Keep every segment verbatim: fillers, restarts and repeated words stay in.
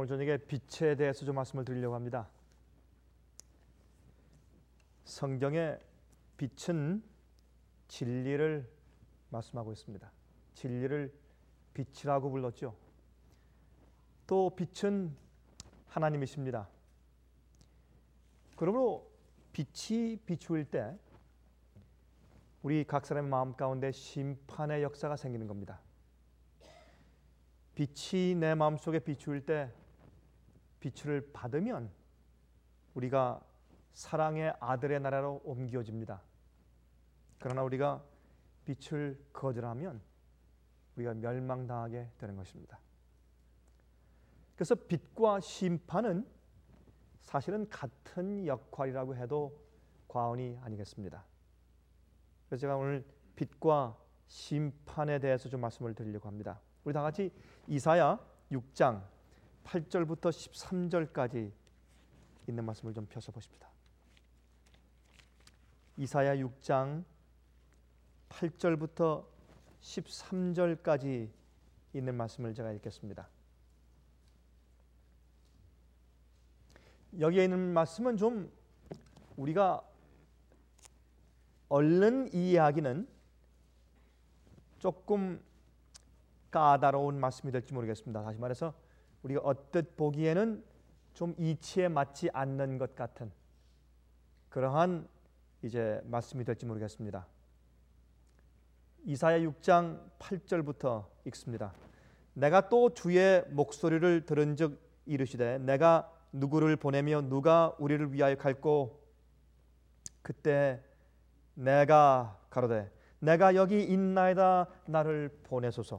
오늘 저녁에 빛에 대해서 좀 말씀을 드리려고 합니다. 성경의 빛은 진리를 말씀하고 있습니다. 진리를 빛이라고 불렀죠. 또 빛은 하나님이십니다. 그러므로 빛이 비추일 때 우리 각 사람의 마음 가운데 심판의 역사가 생기는 겁니다. 빛이 내 마음속에 비추일 때 빛을 받으면 우리가 사랑의 아들의 나라로 옮겨집니다. 그러나 우리가 빛을 거절하면 우리가 멸망당하게 되는 것입니다. 그래서 빛과 심판은 사실은 같은 역할이라고 해도 과언이 아니겠습니다. 그래서 제가 오늘 빛과 심판에 대해서 좀 말씀을 드리려고 합니다. 우리 다 같이 이사야 육 장 팔 절부터 십삼 절까지 있는 말씀을 좀 펴서 보십시다. 이사야 육 장 팔 절부터 십삼 절까지 있는 말씀을 제가 읽겠습니다. 여기에 있는 말씀은 좀 우리가 얼른 이해하기는 조금 까다로운 말씀이 될지 모르겠습니다. 다시 말해서 우리가 언뜻 보기에는 좀 이치에 맞지 않는 것 같은 그러한 이제 말씀이 될지 모르겠습니다. 이사야 육 장 팔 절부터 읽습니다. 내가 또 주의 목소리를 들은즉 이르시되 내가 누구를 보내며 누가 우리를 위하여 갈꼬 그때 내가 가로되 내가 여기 있나이다 나를 보내소서.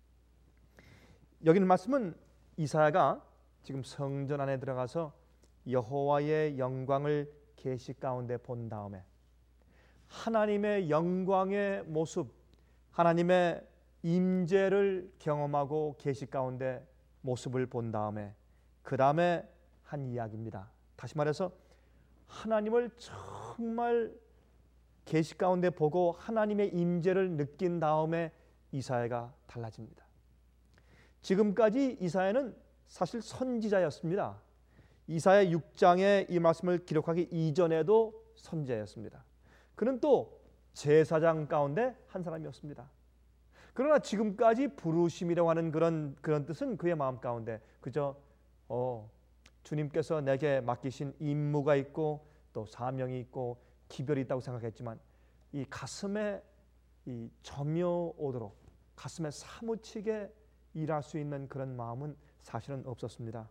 여기는 말씀은 이사야가 지금 성전 안에 들어가서 여호와의 영광을 계시 가운데 본 다음에 하나님의 영광의 모습, 하나님의 임재를 경험하고 계시 가운데 모습을 본 다음에 그 다음에 한 이야기입니다. 다시 말해서 하나님을 정말 계시 가운데 보고 하나님의 임재를 느낀 다음에 이사야가 달라집니다. 지금까지 이사야는 사실 선지자였습니다. 이사야 육 장에 이 말씀을 기록하기 이전에도 선지자였습니다. 그는 또 제사장 가운데 한 사람이었습니다. 그러나 지금까지 부르심이라고 하는 그런 그런 뜻은 그의 마음 가운데 그저 어, 주님께서 내게 맡기신 임무가 있고 또 사명이 있고 기별이 있다고 생각했지만 이 가슴에 이 점여오도록 가슴에 사무치게 일할 수 있는 그런 마음은 사실은 없었습니다.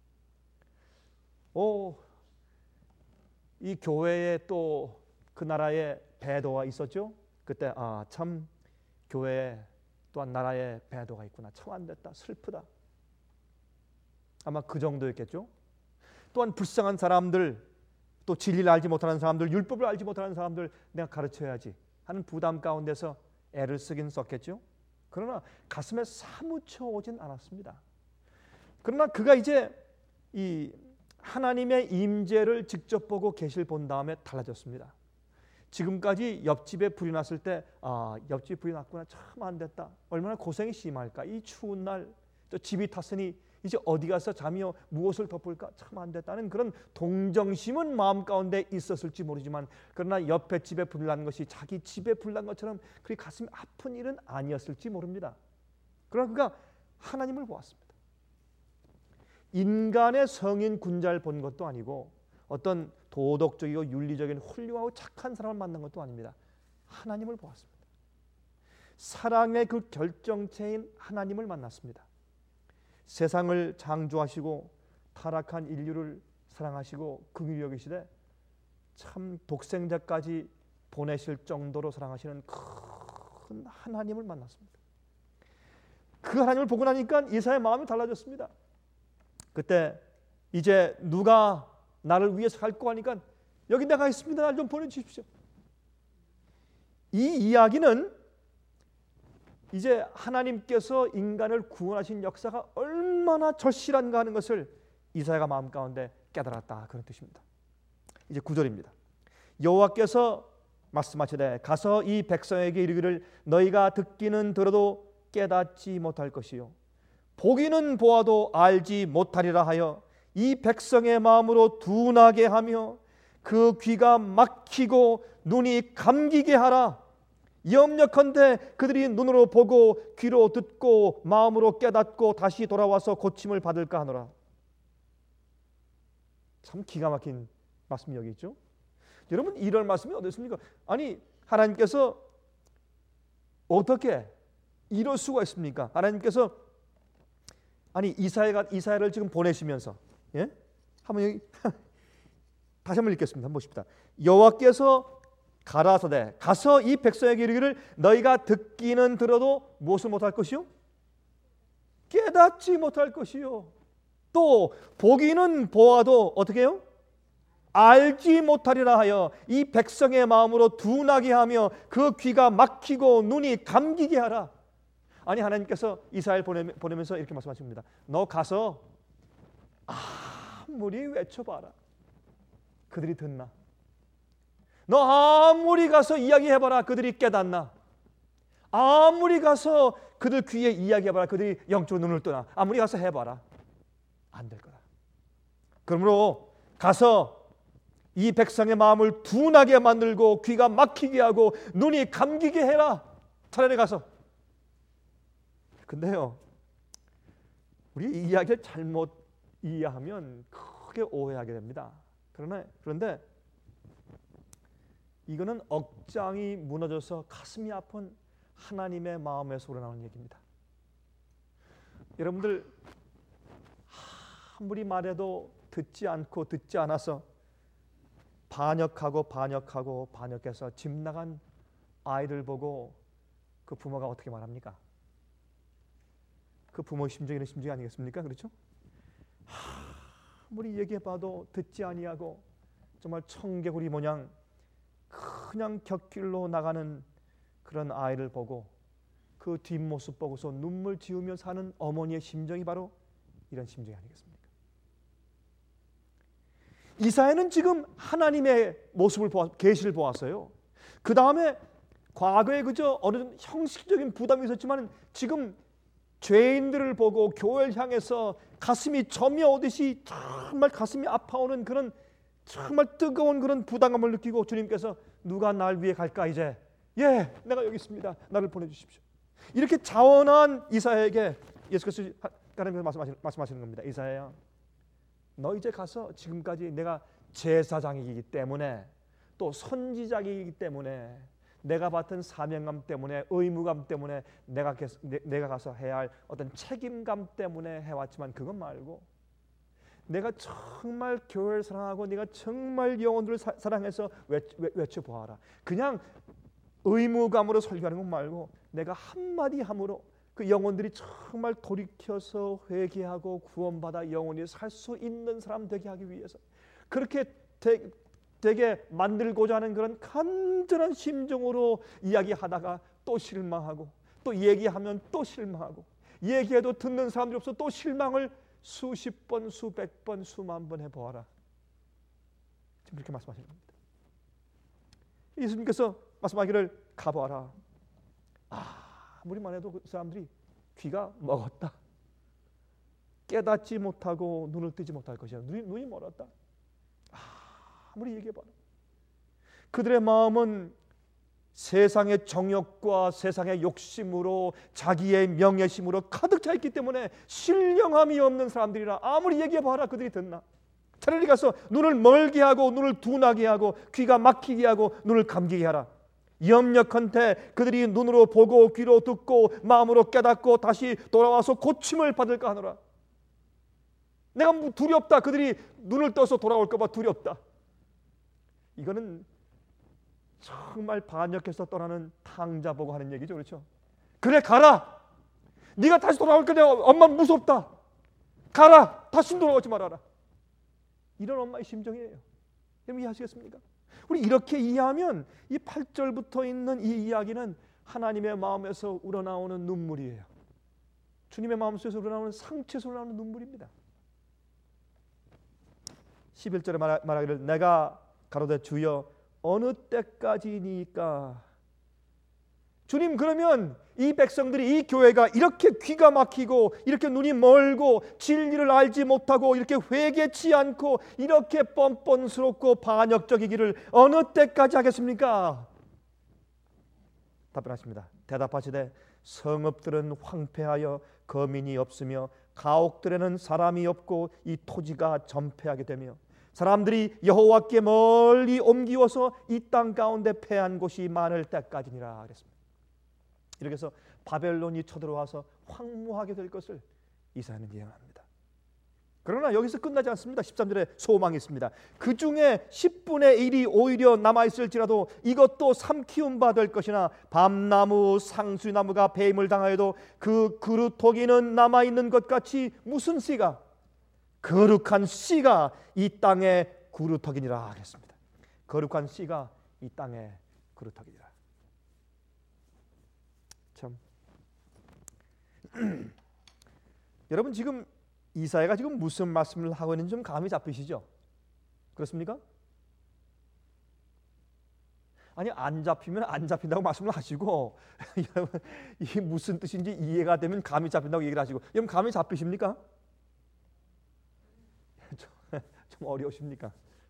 오, 이 교회에 또 그 나라에 배도가 있었죠. 그때 아, 참 교회에 또한 나라에 배도가 있구나. 참 안 됐다. 슬프다. 아마 그 정도였겠죠. 또한 불쌍한 사람들, 또 진리를 알지 못하는 사람들, 율법을 알지 못하는 사람들 내가 가르쳐야지 하는 부담 가운데서 애를 쓰긴 썼겠죠. 그러나 가슴에 사무쳐 오진 않았습니다. 그러나 그가 이제 이 하나님의 임재를 직접 보고 계시를 본 다음에 달라졌습니다. 지금까지 옆집에 불이 났을 때 아, 옆집에 불이 났구나. 참 안 됐다. 얼마나 고생이 심할까. 이 추운 날 또 집이 탔으니 이제 어디 가서 잠이요 무엇을 덮을까 참 안 됐다는 그런 동정심은 마음 가운데 있었을지 모르지만 그러나 옆에 집에 불이 난 것이 자기 집에 불이 난 것처럼 그리 가슴이 아픈 일은 아니었을지 모릅니다. 그러나 그가 하나님을 보았습니다. 인간의 성인 군자를 본 것도 아니고 어떤 도덕적이고 윤리적인 훌륭하고 착한 사람을 만난 것도 아닙니다. 하나님을 보았습니다. 사랑의 그 결정체인 하나님을 만났습니다. 세상을 창조하시고 타락한 인류를 사랑하시고 긍휼히 여기시되 참 독생자까지 보내실 정도로 사랑하시는 큰 하나님을 만났습니다. 그 하나님을 보고 나니까 이사야의 마음이 달라졌습니다. 그때 이제 누가 나를 위해서 갈고 하니까 여기 내가 있습니다. 날 좀 보내주십시오. 이 이야기는 이제 하나님께서 인간을 구원하신 역사가 얼마나 절실한가 하는 것을 이사야가 마음 가운데 깨달았다 그런 뜻입니다. 이제 구 절입니다. 여호와께서 말씀하시되 가서 이 백성에게 이르기를 너희가 듣기는 들어도 깨닫지 못할 것이요 보기는 보아도 알지 못하리라 하여 이 백성의 마음으로 둔하게 하며 그 귀가 막히고 눈이 감기게 하라. 염려컨대 그들이 눈으로 보고 귀로 듣고 마음으로 깨닫고 다시 돌아와서 고침을 받을까 하노라. 참 기가 막힌 말씀이 여기 있죠. 여러분, 이런 말씀이 어디 있습니까? 아니, 하나님께서 어떻게 이럴 수가 있습니까? 하나님께서 아니 이사야가 이사야를 지금 보내시면서, 예? 한번 여기 다시 한번 읽겠습니다. 한번 보십시다. 여호와께서 가라사대 가서 이 백성에게 이르기를 너희가 듣기는 들어도 무엇을 못할 것이요? 깨닫지 못할 것이요. 또 보기는 보아도 어떻게 해요? 알지 못하리라 하여 이 백성의 마음으로 둔하게 하며 그 귀가 막히고 눈이 감기게 하라. 아니, 하나님께서 이스라엘 보내면서 이렇게 말씀하십니다. 너 가서 아무리 외쳐봐라. 그들이 듣나? 너 아무리 가서 이야기해봐라. 그들이 깨닫나? 아무리 가서 그들 귀에 이야기해봐라. 그들이 영적으로 눈을 뜨나? 아무리 가서 해봐라. 안 될 거다. 그러므로 가서 이 백성의 마음을 둔하게 만들고 귀가 막히게 하고 눈이 감기게 해라. 차라리 가서. 근데요, 우리 이 이야기를 잘못 이해하면 크게 오해하게 됩니다. 그러나 그런데 이거는 억장이 무너져서 가슴이 아픈 하나님의 마음에서 우러나오는 얘기입니다. 여러분들 아무리 말해도 듣지 않고 듣지 않아서 반역하고 반역하고 반역해서 집 나간 아이들 보고 그 부모가 어떻게 말합니까? 그 부모의 심정이 이런 심정이 아니겠습니까? 그렇죠? 아무리 얘기해봐도 듣지 아니하고 정말 청개구리 모양 그냥 곁길로 나가는 그런 아이를 보고 그 뒷모습 보고서 눈물 지으며 사는 어머니의 심정이 바로 이런 심정이 아니겠습니까? 이사야는 지금 하나님의 모습을 보아, 계시를 보았어요. 그 다음에 과거에 그저 어느 형식적인 부담이 있었지만 지금 죄인들을 보고 교회를 향해서 가슴이 저며오듯이 정말 가슴이 아파오는 그런 정말 뜨거운 그런 부담감을 느끼고 주님께서 누가 날 위해 갈까 이제? 예, 내가 여기 있습니다. 나를 보내주십시오. 이렇게 자원한 이사야에게 예수께서 하나님께서 말씀하시는, 말씀하시는 겁니다. 이사야야, 너 이제 가서 지금까지 내가 제사장이기 때문에 또 선지자이기 때문에 내가 받은 사명감 때문에 의무감 때문에 내가, 계속, 내, 내가 가서 해야 할 어떤 책임감 때문에 해왔지만 그건 말고 내가 정말 교회를 사랑하고 네가 정말 영혼들을 사, 사랑해서 외, 외, 외쳐보아라. 그냥 의무감으로 설교하는 건 말고 내가 한마디 함으로 그 영혼들이 정말 돌이켜서 회개하고 구원받아 영원히 살 수 있는 사람 되게 하기 위해서 그렇게 되, 되게 만들고자 하는 그런 간절한 심정으로 이야기하다가 또 실망하고 또 얘기하면 또 실망하고 얘기해도 듣는 사람들이 없어 또 실망을 수십 번, 수백 번, 수만 번 해보아라. 지금 그렇게 말씀하시는 겁니다. 예수님께서 말씀하기를 가보아라. 아무리만 해도 그 사람들이 귀가 먹었다. 깨닫지 못하고 눈을 뜨지 못할 것이야. 눈이, 눈이 멀었다. 아무리 얘기해봐라. 그들의 마음은 세상의 정욕과 세상의 욕심으로 자기의 명예심으로 가득 차 있기 때문에 신령함이 없는 사람들이라 아무리 얘기해봐라 그들이 듣나. 차라리 가서 눈을 멀게 하고 눈을 둔하게 하고 귀가 막히게 하고 눈을 감기게 하라. 염려컨대 그들이 눈으로 보고 귀로 듣고 마음으로 깨닫고 다시 돌아와서 고침을 받을까 하노라. 내가 두렵다. 그들이 눈을 떠서 돌아올까 봐 두렵다. 이거는 정말 반역해서 떠나는 탕자 보고 하는 얘기죠. 그렇죠? 그래 가라. 네가 다시 돌아올 거야. 엄마는 무섭다. 가라. 다시 돌아오지 말아라. 이런 엄마의 심정이에요. 여러분 이해하시겠습니까? 우리 이렇게 이해하면 이 팔 절부터 있는 이 이야기는 하나님의 마음에서 우러나오는 눈물이에요. 주님의 마음속에서 우러나오는 상처에서 우러나오는 눈물입니다. 십일 절에 말하기를 내가 가로되 주여 어느 때까지니까 주님, 그러면 이 백성들이, 이 교회가 이렇게 귀가 막히고 이렇게 눈이 멀고 진리를 알지 못하고 이렇게 회개치 않고 이렇게 뻔뻔스럽고 반역적이기를 어느 때까지 하겠습니까? 답변하십니다. 대답하시되 성읍들은 황폐하여 거민이 없으며 가옥들에는 사람이 없고 이 토지가 전폐하게 되며 사람들이 여호와께 멀리 옮기워서 이 땅 가운데 패한 곳이 많을 때까지니라 그랬습니다. 이렇게 해서 바벨론이 쳐들어와서 황무하게 될 것을 이사야는 예언합니다. 그러나 여기서 끝나지 않습니다. 십삼 절에 소망이 있습니다. 그 중에 십분의 일이 오히려 남아있을지라도 이것도 삼키운 바 될 것이나 밤나무 상수나무가 배임을 당하여도 그 그루터기는 남아있는 것 같이 무슨 씨가? 거룩한 씨가 이 땅의 그루터기니라 하겠습니다. 거룩한 씨가 이 땅의 그루터기니라. 참 여러분, 지금 이사야가 지금 무슨 말씀을 하고 있는지 좀 감이 잡히시죠? 그렇습니까? 아니, 안 잡히면 안 잡힌다고 말씀을 하시고 여러분, 이게 무슨 뜻인지 이해가 되면 감이 잡힌다고 얘기를 하시고, 여러분 감이 잡히십니까? 좀, 좀 어려우십니까?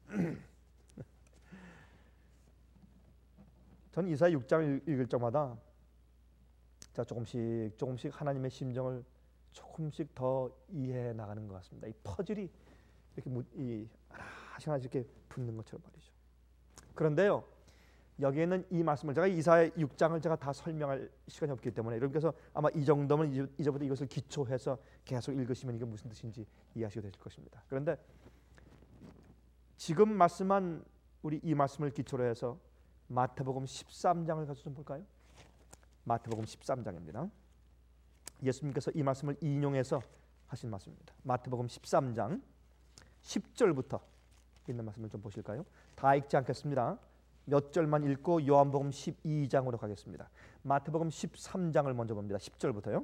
전 이사야 육 장을 읽을 적마다 자 조금씩 조금씩 하나님의 심정을 조금씩 더 이해해 나가는 것 같습니다. 이 퍼즐이 이렇게 이 하나씩 하나씩 이렇게 붙는 것처럼 말이죠. 그런데요, 여기에는 이 말씀을 제가 이사야 육 장을 제가 다 설명할 시간이 없기 때문에 여러분께서 아마 이 정도면 이제부터 이것을 기초해서 계속 읽으시면 이게 무슨 뜻인지 이해하시게 되실 것입니다. 그런데 지금 말씀한 우리 이 말씀을 기초로 해서 마태복음 십삼 장을 가서 좀 볼까요? 마태복음 십삼 장입니다. 예수님께서 이 말씀을 인용해서 하신 말씀입니다. 마태복음 십삼 장 십 절부터 있는 말씀을 좀 보실까요? 다 읽지 않겠습니다. 몇 절만 읽고 요한복음 십이 장으로 가겠습니다. 마태복음 십삼 장을 먼저 봅니다. 십 절부터요.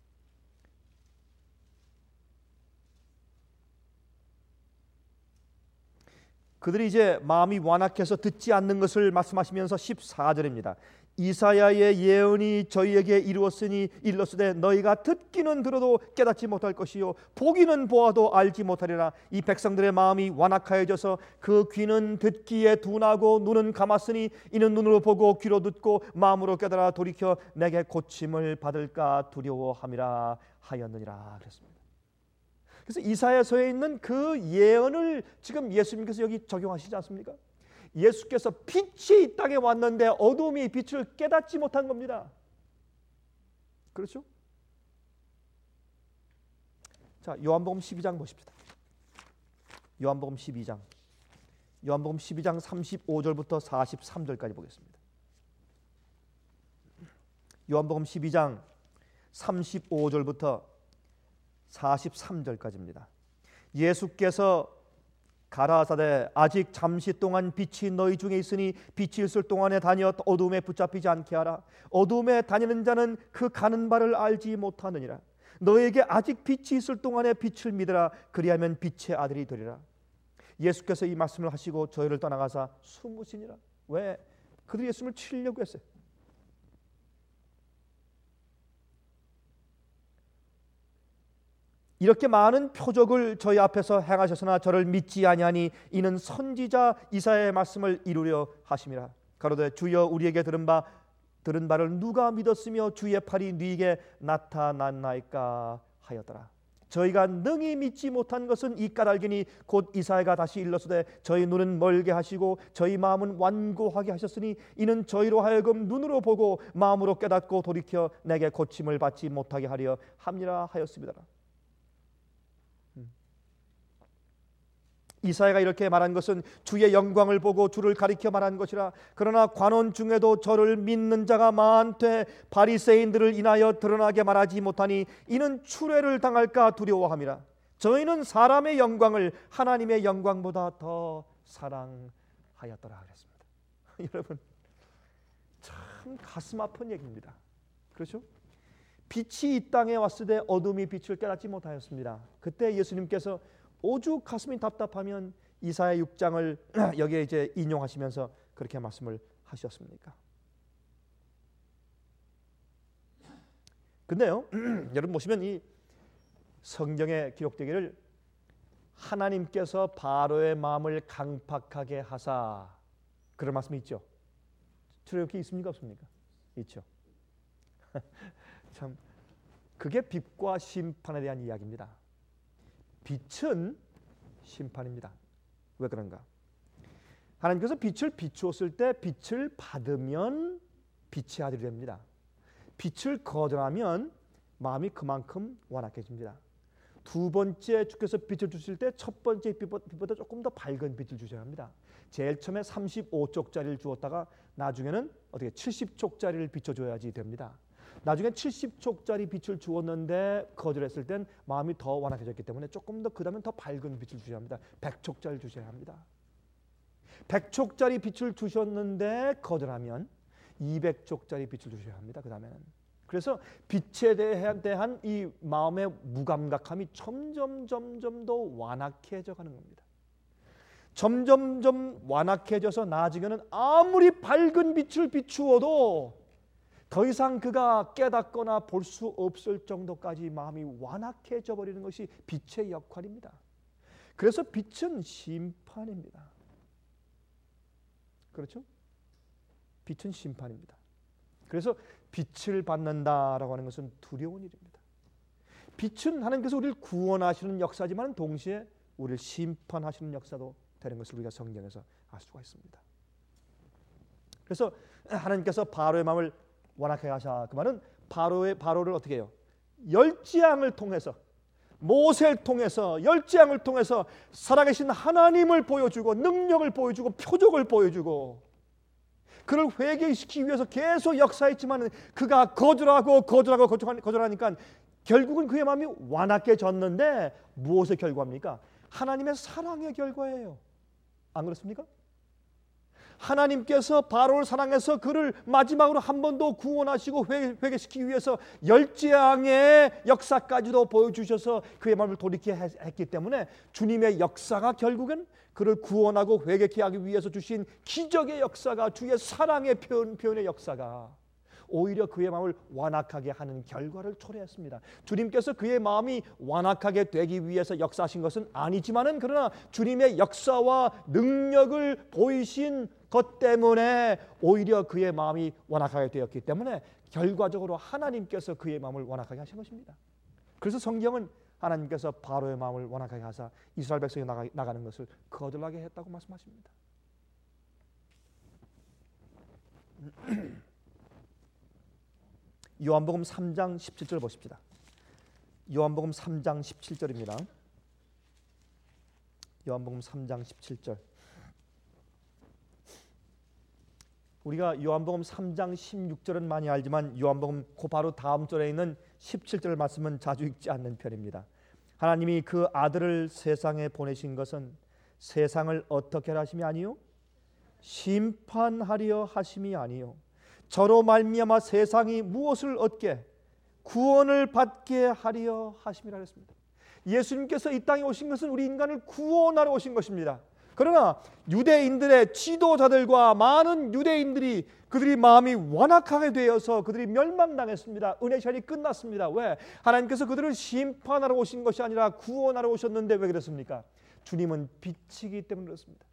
그들이 이제 마음이 완악해서 듣지 않는 것을 말씀하시면서 십사 절입니다. 이사야의 예언이 저희에게 이루었으니 일렀으되 너희가 듣기는 들어도 깨닫지 못할 것이요 보기는 보아도 알지 못하리라. 이 백성들의 마음이 완악하여져서 그 귀는 듣기에 둔하고 눈은 감았으니 이는 눈으로 보고 귀로 듣고 마음으로 깨달아 돌이켜 내게 고침을 받을까 두려워함이라 하였느니라 그랬습니다. 그래서 이사야서에 있는 그 예언을 지금 예수님께서 여기 적용하시지 않습니까? 예수께서 빛이 이 땅에 왔는데 어둠이 빛을 깨닫지 못한 겁니다. 그렇죠? 자, 요한복음 십이 장 보십시다. 요한복음 십이 장. 요한복음 십이 장 삼십오 절부터 사십삼 절까지 보겠습니다. 요한복음 십이 장 삼십오 절부터 사십삼 절까지입니다. 예수께서 가라사대 아직 잠시 동안 빛이 너희 중에 있으니 빛이 있을 동안에 다녀 어둠에 붙잡히지 않게 하라. 어둠에 다니는 자는 그 가는 바를 알지 못하느니라. 너에게 아직 빛이 있을 동안에 빛을 믿으라. 그리하면 빛의 아들이 되리라. 예수께서 이 말씀을 하시고 저희를 떠나가사 숨으시니라. 왜? 그들이 예수님을 치려고 했어요. 이렇게 많은 표적을 저희 앞에서 행하셨으나 저를 믿지 아니하니 이는 선지자 이사야의 말씀을 이루려 하심이라. 가로되 주여 우리에게 들은 바 들은 바를 누가 믿었으며 주의 팔이 네게 나타났나이까 하였더라. 저희가 능히 믿지 못한 것은 이 까닭이니 곧 이사야가 다시 일렀으되 저희 눈은 멀게 하시고 저희 마음은 완고하게 하셨으니 이는 저희로 하여금 눈으로 보고 마음으로 깨닫고 돌이켜 내게 고침을 받지 못하게 하려 함이라 하였습니다. 이사야가 이렇게 말한 것은 주의 영광을 보고 주를 가리켜 말한 것이라. 그러나 관원 중에도 저를 믿는 자가 많되 바리새인들을 인하여 드러나게 말하지 못하니 이는 추례를 당할까 두려워함이라. 저희는 사람의 영광을 하나님의 영광보다 더 사랑하였더라 그랬습니다. 여러분, 참 가슴 아픈 얘기입니다. 그렇죠? 빛이 이 땅에 왔을 때 어둠이 빛을 깨닫지 못하였습니다. 그때 예수님께서 오죽 가슴이 답답하면 이사야 육 장을 여기에 이제 인용하시면서 그렇게 말씀을 하셨습니까? 근데요, 여러분 보시면 이 성경에 기록되기를 하나님께서 바로의 마음을 강팍하게 하사, 그런 말씀이 있죠. 출애굽기 있습니까 없습니까? 있죠. 참 그게 빛과 심판에 대한 이야기입니다. 빛은 심판입니다. 왜 그런가? 하나님께서 빛을 비추었을 때 빛을 받으면 빛의 아들이 됩니다. 빛을 거절하면 마음이 그만큼 완악해집니다. 두 번째 주께서 빛을 주실 때 첫 번째 빛보다 조금 더 밝은 빛을 주셔야 합니다. 제일 처음에 삼십오 쪽짜리를 주었다가 나중에는 어떻게 칠십 쪽짜리를 비춰줘야지 됩니다. 나중에 칠십 쪽짜리 빛을 주었는데 거절했을 땐 마음이 더 완악해졌기 때문에 조금 더 그 다음에 더 밝은 빛을 주셔야 합니다. 백 쪽짜리를 주셔야 합니다. 백 쪽짜리 빛을 주셨는데 거절하면 이백 쪽짜리 빛을 주셔야 합니다. 그 다음에는. 그래서 빛에 대한 이 마음의 무감각함이 점점 점점 더 완악해져 가는 겁니다. 점점점 완악해져서 나중에는 아무리 밝은 빛을 비추어도 더 이상 그가 깨닫거나 볼 수 없을 정도까지 마음이 완악해져 버리는 것이 빛의 역할입니다. 그래서 빛은 심판입니다. 그렇죠? 빛은 심판입니다. 그래서 빛을 받는다라고 하는 것은 두려운 일입니다. 빛은 하나님께서 우리를 구원하시는 역사지만 동시에 우리를 심판하시는 역사도 되는 것을 우리가 성경에서 알 수가 있습니다. 그래서 하나님께서 바로의 마음을 완악하게 하사, 그 말은 바로의 바로를 어떻게 해요? 열지양을 통해서, 모세를 통해서, 열지양을 통해서 살아계신 하나님을 보여주고 능력을 보여주고 표적을 보여주고 그를 회개시키기 위해서 계속 역사했지만 그가 거절하고 거절하고 거절하니까 결국은 그의 마음이 완악해졌는데 무엇의 결과입니까? 하나님의 사랑의 결과예요. 안 그렇습니까? 하나님께서 바로를 사랑해서 그를 마지막으로 한 번 더 구원하시고 회개시키기 위해서 열재앙의 역사까지도 보여주셔서 그의 마음을 돌이키게 했기 때문에 주님의 역사가 결국은 그를 구원하고 회개케 하기 위해서 주신 기적의 역사가, 주의 사랑의 표현, 표현의 역사가 오히려 그의 마음을 완악하게 하는 결과를 초래했습니다. 주님께서 그의 마음이 완악하게 되기 위해서 역사하신 것은 아니지만은 그러나 주님의 역사와 능력을 보이신 것 때문에 오히려 그의 마음이 완악하게 되었기 때문에 결과적으로 하나님께서 그의 마음을 완악하게 하신 것입니다. 그래서 성경은 하나님께서 바로의 마음을 완악하게 하사 이스라엘 백성이 나가, 나가는 것을 거절하게 했다고 말씀하십니다. 요한복음 삼 장 십칠 절 보십시다. 요한복음 삼 장 십칠 절입니다. 요한복음 삼 장 십칠 절. 우리가 요한복음 삼 장 십육 절은 많이 알지만 요한복음 그 바로 다음 절에 있는 십칠 절 말씀은 자주 읽지 않는 편입니다. 하나님이 그 아들을 세상에 보내신 것은 세상을 어떻게 하심이 아니요 심판하려 하심이 아니요 저로 말미암아 세상이 무엇을 얻게 구원을 받게 하려 하심이라 했습니다. 예수님께서 이 땅에 오신 것은 우리 인간을 구원하러 오신 것입니다. 그러나 유대인들의 지도자들과 많은 유대인들이 그들이 마음이 완악하게 되어서 그들이 멸망당했습니다. 은혜 시간이 끝났습니다. 왜? 하나님께서 그들을 심판하러 오신 것이 아니라 구원하러 오셨는데 왜 그랬습니까? 주님은 빛이기 때문에 그렇습니다.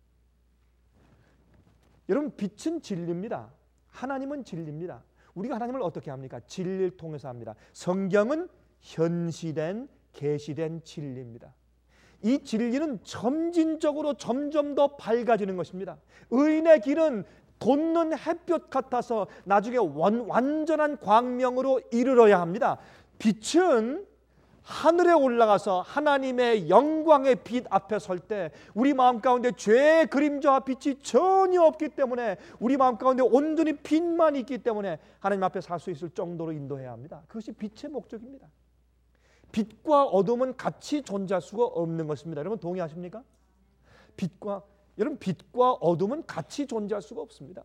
여러분, 빛은 진리입니다. 하나님은 진리입니다. 우리가 하나님을 어떻게 합니까? 진리를 통해서 합니다. 성경은 현시된 계시된 진리입니다. 이 진리는 점진적으로 점점 더 밝아지는 것입니다. 의인의 길은 돋는 햇볕 같아서 나중에 완, 완전한 광명으로 이르러야 합니다. 빛은 하늘에 올라가서 하나님의 영광의 빛 앞에 설 때 우리 마음 가운데 죄의 그림자와 빛이 전혀 없기 때문에 우리 마음 가운데 온전히 빛만 있기 때문에 하나님 앞에 살 수 있을 정도로 인도해야 합니다. 그것이 빛의 목적입니다. 빛과 어둠은 같이 존재할 수가 없는 것입니다. 여러분 동의하십니까? 빛과 여러분 빛과 어둠은 같이 존재할 수가 없습니다.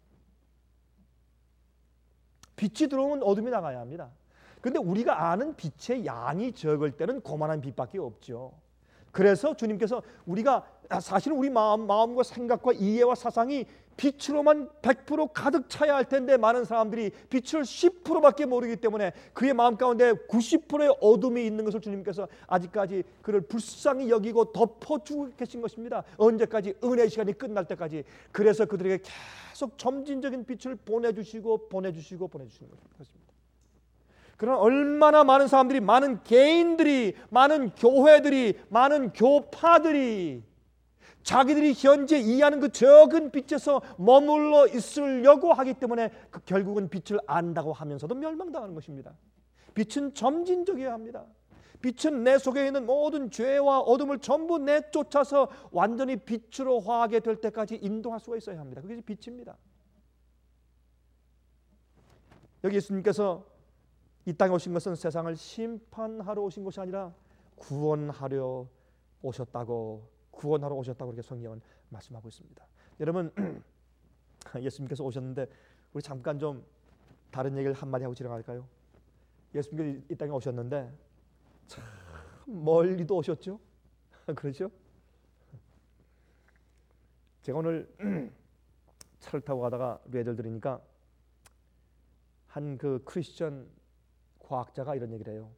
빛이 들어오면 어둠이 나가야 합니다. 그런데 우리가 아는 빛의 양이 적을 때는 고만한 빛밖에 없죠. 그래서 주님께서 우리가 사실은 우리 마음, 마음과 생각과 이해와 사상이 빛으로만 백 퍼센트 가득 차야 할 텐데 많은 사람들이 빛을 십 퍼센트밖에 모르기 때문에 그의 마음 가운데 구십 퍼센트의 어둠이 있는 것을 주님께서 아직까지 그를 불쌍히 여기고 덮어주고 계신 것입니다. 언제까지? 은혜의 시간이 끝날 때까지. 그래서 그들에게 계속 점진적인 빛을 보내주시고 보내주시고 보내주시는 것입니다. 그러나 얼마나 많은 사람들이, 많은 개인들이, 많은 교회들이, 많은 교파들이 자기들이 현재 이해하는 그 적은 빛에서 머물러 있으려고 하기 때문에 그 결국은 빛을 안다고 하면서도 멸망당하는 것입니다. 빛은 점진적이어야 합니다. 빛은 내 속에 있는 모든 죄와 어둠을 전부 내쫓아서 완전히 빛으로 화하게 될 때까지 인도할 수가 있어야 합니다. 그게 빛입니다. 여기 예수님께서 이 땅에 오신 것은 세상을 심판하러 오신 것이 아니라 구원하려 오셨다고 구원하러 오셨다고 이렇게 성경은 말씀하고 있습니다. 여러분, 예수님께서 오셨는데 우리 잠깐 좀 다른 얘기를 한마디 하고 지나갈까요? 예수님께서 이 땅에 오셨는데 참 멀리도 오셨죠? 그렇죠? 제가 오늘 차를 타고 가다가 레이더를 들으니까 한 그 크리스천 과학자가 이런 얘기를 해요.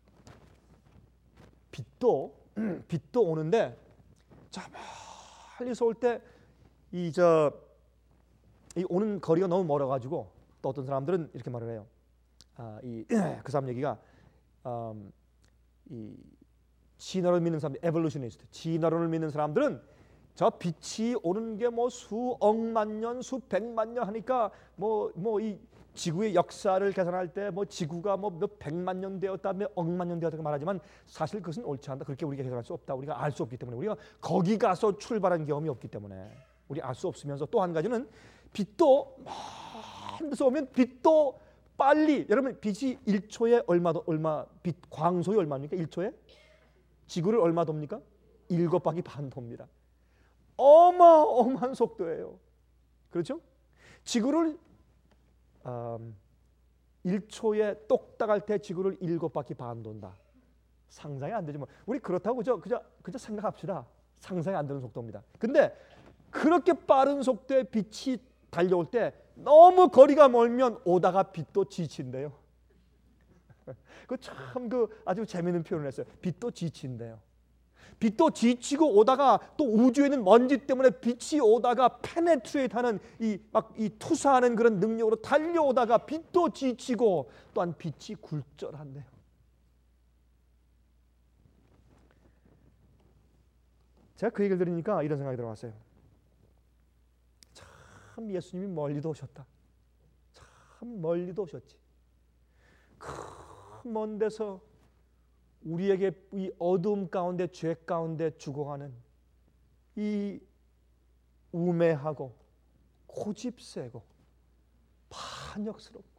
빛도 빛도 오는데 저 멀리서 올 때 이 저 이 오는 거리가 너무 멀어가지고 또 어떤 사람들은 이렇게 말을 해요. 아, 이 그 사람 얘기가 음, 이 진화론을 믿는 사람들, 에볼루셔니스트, 진화론을 믿는 사람들은 저 빛이 오는 게 뭐 수억만 년, 수백만 년 하니까 뭐 뭐 이 지구의 역사를 계산할 때 뭐 지구가 뭐 몇 백만 년 되었다, 몇 억만 년 되었다 말하지만 사실 그것은 옳지 않다. 그렇게 우리가 계산할 수 없다. 우리가 알 수 없기 때문에, 우리가 거기 가서 출발한 경험이 없기 때문에 우리 알 수 없으면서 또 한 가지는 빛도 먼 데서 오면 빛도 빨리, 여러분 빛이 일 초에 얼마 얼마 빛 광속이 얼마입니까? 일 초에 지구를 얼마 돕니까? 일곱 바퀴 반 돕니다. 어마어마한 속도예요. 그렇죠? 지구를 음, 일 초에 똑딱할 때 지구를 일곱 바퀴 반 돈다. 상상이 안 되지 뭐. 우리 그렇다고 그저 그저 그저 생각합시다. 상상이 안 되는 속도입니다. 근데 그렇게 빠른 속도의 빛이 달려올 때 너무 거리가 멀면 오다가 빛도 지친대요. 그 참 그 아주 재미있는 표현을 했어요. 빛도 지친대요. 빛도 지치고 오다가 또 우주에 있는 먼지 때문에 빛이 오다가 페네트레이트하는 이 막 이 투사하는 그런 능력으로 달려오다가 빛도 지치고 또한 빛이 굴절한대요. 제가 그 얘기를 들으니까 이런 생각이 들어왔어요. 참 예수님이 멀리도 오셨다. 참 멀리도 오셨지. 큰 먼 데서 우리에게 이 어둠 가운데 죄 가운데 죽어가는 이 우매하고 고집세고 반역스럽고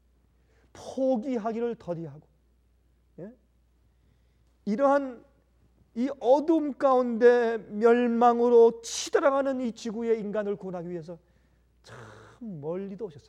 포기하기를 더디하고, 예? 이러한 이 어둠 가운데 멸망으로 치달아가는 이 지구의 인간을 구원하기 위해서 참 멀리도 오셨어요.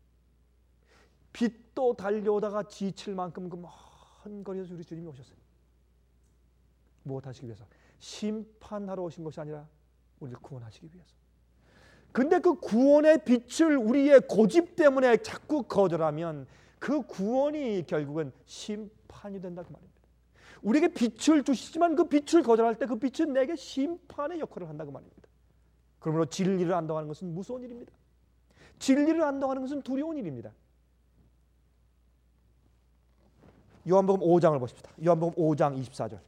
빛도 달려오다가 지칠 만큼 그 먼 거리에서 우리 주님이 오셨어요. 무엇 하시기 위해서? 심판하러 오신 것이 아니라 우리를 구원하시기 위해서. 근데 그 구원의 빛을 우리의 고집 때문에 자꾸 거절하면 그 구원이 결국은 심판이 된다고 말입니다. 우리에게 빛을 주시지만 그 빛을 거절할 때 그 빛은 내게 심판의 역할을 한다고 말입니다. 그러므로 진리를 안다고 하는 것은 무서운 일입니다. 진리를 안다고 하는 것은 두려운 일입니다. 요한복음 오 장을 보십시다. 요한복음 오 장 이십사 절.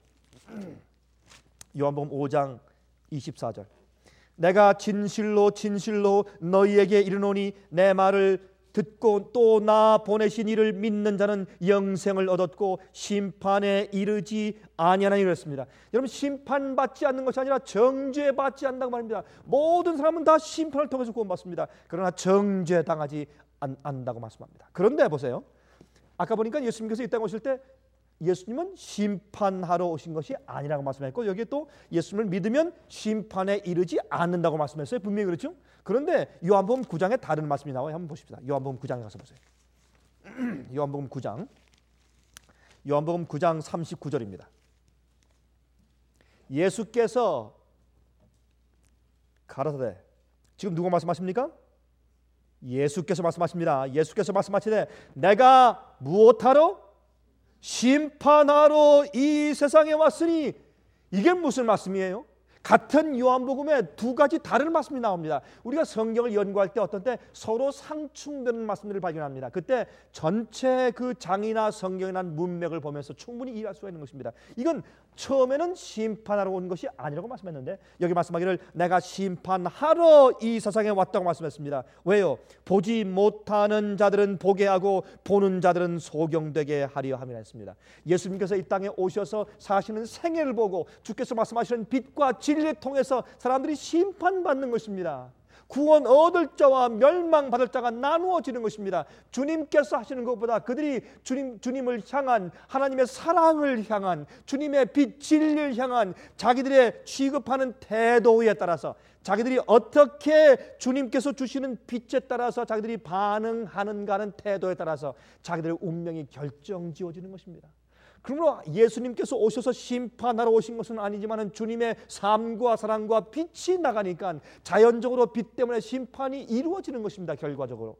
요한복음 오 장 이십사 절. 내가 진실로 진실로 너희에게 이르노니 내 말을 듣고 또 나 보내신 이를 믿는 자는 영생을 얻었고 심판에 이르지 아니하나니 이랬습니다. 여러분, 심판받지 않는 것이 아니라 정죄받지 않는다고 말입니다. 모든 사람은 다 심판을 통해서 구원받습니다. 그러나 정죄당하지 않는다고 말씀합니다. 그런데 보세요. 아까 보니까 예수님께서 이 땅에 오실 때 예수님은 심판하러 오신 것이 아니라고 말씀했고, 여기에 또 예수님을 믿으면 심판에 이르지 않는다고 말씀했어요. 분명히 그렇죠? 그런데 요한복음 구 장에 다른 말씀이 나와요. 한번 보십시다. 요한복음 구 장에 가서 보세요. 요한복음 구 장 요한복음 구 장 삼십구 절입니다. 예수께서 가라사대. 지금 누가 말씀하십니까? 예수께서 말씀하십니다. 예수께서 말씀하시되 내가 무엇하러? 심판하러 이 세상에 왔으니. 이게 무슨 말씀이에요? 같은 요한복음에 두 가지 다른 말씀이 나옵니다. 우리가 성경을 연구할 때 어떤 때 서로 상충되는 말씀들을 발견합니다. 그때 전체 그 장이나 성경이나 문맥을 보면서 충분히 이해할 수가 있는 것입니다. 이건 처음에는 심판하러 온 것이 아니라고 말씀했는데 여기 말씀하기를 내가 심판하러 이 세상에 왔다고 말씀했습니다. 왜요? 보지 못하는 자들은 보게 하고 보는 자들은 소경되게 하려 함이라 했습니다. 예수님께서 이 땅에 오셔서 사시는 생애를 보고 주께서 말씀하시는 빛과 진리를 통해서 사람들이 심판받는 것입니다. 구원 얻을 자와 멸망받을 자가 나누어지는 것입니다. 주님께서 하시는 것보다 그들이 주님, 주님을 향한 하나님의 사랑을 향한 주님의 빛 진리를 향한 자기들의 취급하는 태도에 따라서 자기들이 어떻게 주님께서 주시는 빛에 따라서 자기들이 반응하는가는 태도에 따라서 자기들의 운명이 결정지어지는 것입니다. 그러므로 예수님께서 오셔서 심판하러 오신 것은 아니지만 주님의 삶과 사랑과 빛이 나가니까 자연적으로 빛 때문에 심판이 이루어지는 것입니다. 결과적으로.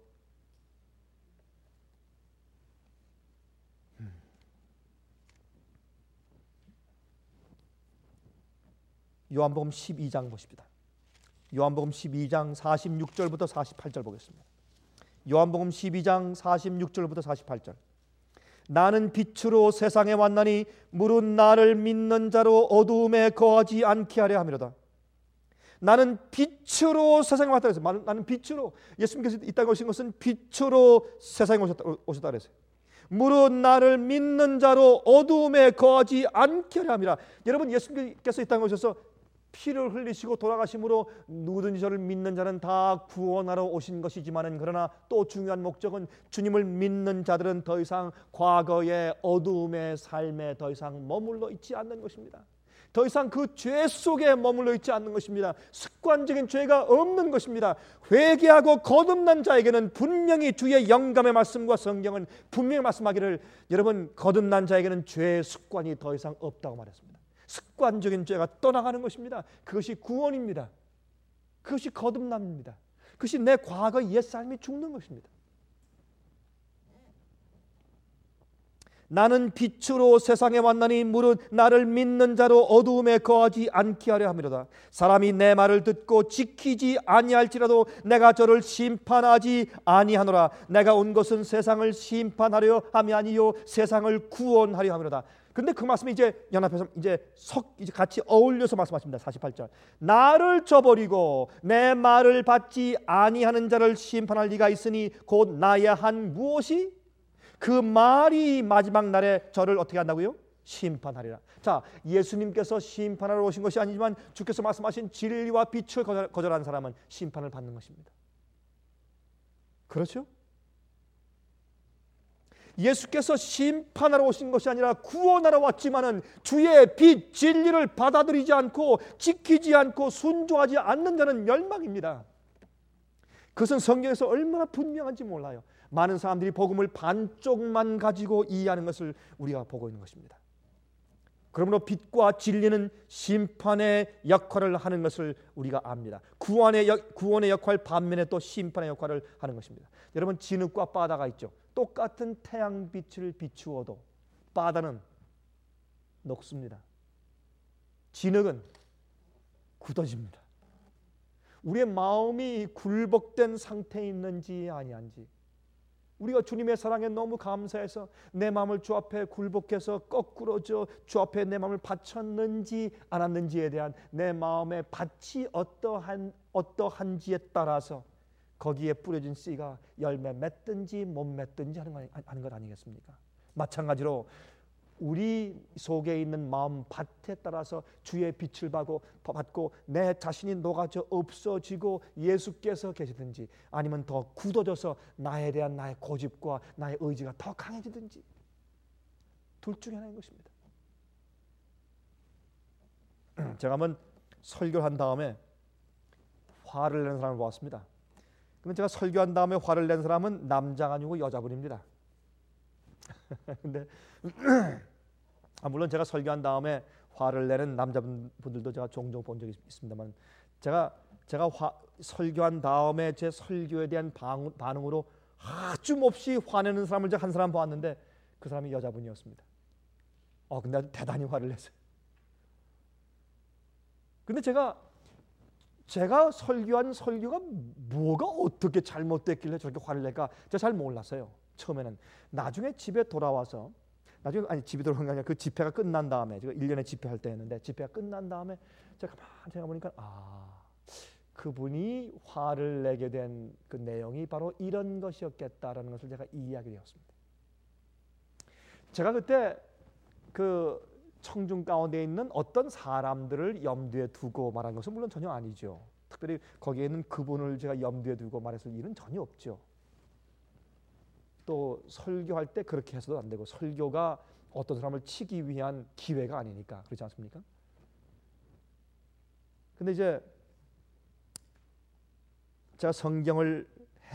요한복음 십이 장 보십시다. 요한복음 십이 장 사십육 절부터 사십팔 절 보겠습니다. 요한복음 십이 장 사십육 절부터 사십팔 절. 나는 빛으로 세상에 왔나니 무릇 나를 믿는 자로 어두움에 거하지 않게 하려 함이로다. 나는 빛으로 세상에 왔다 그랬어요. 나는 빛으로, 예수님께서 이 땅에 오신 것은 빛으로 세상에 오셨다, 오셨다 그랬어요. 무릇 나를 믿는 자로 어두움에 거하지 않게 하려 함이라. 여러분, 예수님께서 이 땅에 오셔서 피를 흘리시고 돌아가심으로 누구든지 저를 믿는 자는 다 구원하러 오신 것이지만은 그러나 또 중요한 목적은 주님을 믿는 자들은 더 이상 과거의 어두움의 삶에 더 이상 머물러 있지 않는 것입니다. 더 이상 그 죄 속에 머물러 있지 않는 것입니다. 습관적인 죄가 없는 것입니다. 회개하고 거듭난 자에게는 분명히 주의 영감의 말씀과 성경은 분명히 말씀하기를 여러분 거듭난 자에게는 죄의 습관이 더 이상 없다고 말했습니다. 습관적인 죄가 떠나가는 것입니다. 그것이 구원입니다. 그것이 거듭남입니다. 그것이 내 과거 옛삶이 죽는 것입니다. 나는 빛으로 세상에 왔나니 무릇 나를 믿는 자로 어두움에 거하지 않게 하려 함이로다. 사람이 내 말을 듣고 지키지 아니할지라도 내가 저를 심판하지 아니하노라. 내가 온 것은 세상을 심판하려 함이 아니요 세상을 구원하려 함이로다. 근데 그 말씀이 이제 연합해서 이제 석 이제 같이 어울려서 말씀하십니다. 사십팔 절. 나를 저버리고 내 말을 받지 아니하는 자를 심판할 리가 있으니 곧 나야 한 무엇이 그 말이 마지막 날에 저를 어떻게 한다고요? 심판하리라. 자, 예수님께서 심판하러 오신 것이 아니지만 주께서 말씀하신 진리와 빛을 거절, 거절한 사람은 심판을 받는 것입니다. 그렇죠? 예수께서 심판하러 오신 것이 아니라 구원하러 왔지만은 주의 빛 진리를 받아들이지 않고 지키지 않고 순종하지 않는 자는 멸망입니다. 그것은 성경에서 얼마나 분명한지 몰라요. 많은 사람들이 복음을 반쪽만 가지고 이해하는 것을 우리가 보고 있는 것입니다. 그러므로 빛과 진리는 심판의 역할을 하는 것을 우리가 압니다. 구원의, 역, 구원의 역할 반면에 또 심판의 역할을 하는 것입니다. 여러분, 진흙과 바다가 있죠. 똑같은 태양빛을 비추어도 바다는 녹습니다. 진흙은 굳어집니다. 우리의 마음이 굴복된 상태에 있는지 아니한지, 우리가 주님의 사랑에 너무 감사해서 내 마음을 주 앞에 굴복해서 거꾸로져 주 앞에 내 마음을 바쳤는지 않았는지에 대한 내 마음의 밭이 어떠한, 어떠한지에 따라서 거기에 뿌려진 씨가 열매 맺든지 못 맺든지 하는 것, 하는 것 아니겠습니까? 마찬가지로 우리 속에 있는 마음 밭에 따라서 주의 빛을 받고, 받고 내 자신이 녹아져 없어지고 예수께서 계시든지 아니면 더 굳어져서 나에 대한 나의 고집과 나의 의지가 더 강해지든지 둘 중에 하나인 것입니다. 제가 한번 설교를 한 다음에 화를 내는 사람을 보았습니다. 근데 제가 설교한 다음에 화를 낸 사람은 남자가 아니고 여자분입니다. 근데 아, 물론 제가 설교한 다음에 화를 내는 남자분들도 제가 종종 본 적이 있습니다만 제가 제가 화, 설교한 다음에 제 설교에 대한 방, 반응으로 아주 몹시 화내는 사람을 제가 한 사람 보았는데 그 사람이 여자분이었습니다. 어, 근데 아주 대단히 화를 냈어요. 근데 제가 제가 설교한 설교가 뭐가 어떻게 잘못됐길래 저렇게 화를 낼까 제가 잘 몰랐어요. 처음에는. 나중에 집에 돌아와서 나중에 아니 집에 돌아온 게 아니라 그 집회가 끝난 다음에 제가 일 년에 집회할 때였는데 집회가 끝난 다음에 제가 가만히 생각해 보니까 아 그분이 화를 내게 된 그 내용이 바로 이런 것이었겠다라는 것을 제가 이해하게 되었습니다. 제가 그때 그 청중 가운데 있는 어떤 사람들을 염두에 두고 말한 것은 물론 전혀 아니죠. 특별히 거기에 있는 그분을 제가 염두에 두고 말했을 일은 전혀 없죠. 또 설교할 때 그렇게 해서도 안 되고 설교가 어떤 사람을 치기 위한 기회가 아니니까 그렇지 않습니까? 근데 이제 제가 성경을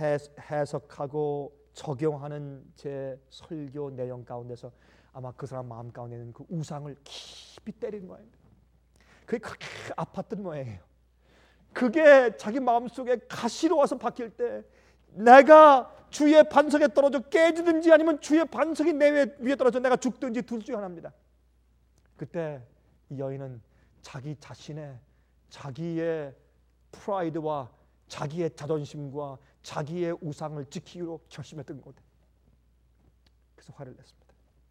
해석하고 적용하는 제 설교 내용 가운데서 아마 그 사람 마음 가운데 있는 그 우상을 깊이 때리는 거예요. 그게 그렇게 아팠던 모양이에요. 그게 자기 마음속에 가시로 와서 박힐 때 내가 주의 반석에 떨어져 깨지든지 아니면 주의 반석이 내 위에 떨어져 내가 죽든지 둘 중 하나입니다. 그때 이 여인은 자기 자신의 자기의 프라이드와 자기의 자존심과 자기의 우상을 지키기로 결심했던 거거든요. 그래서 화를 냈습니다.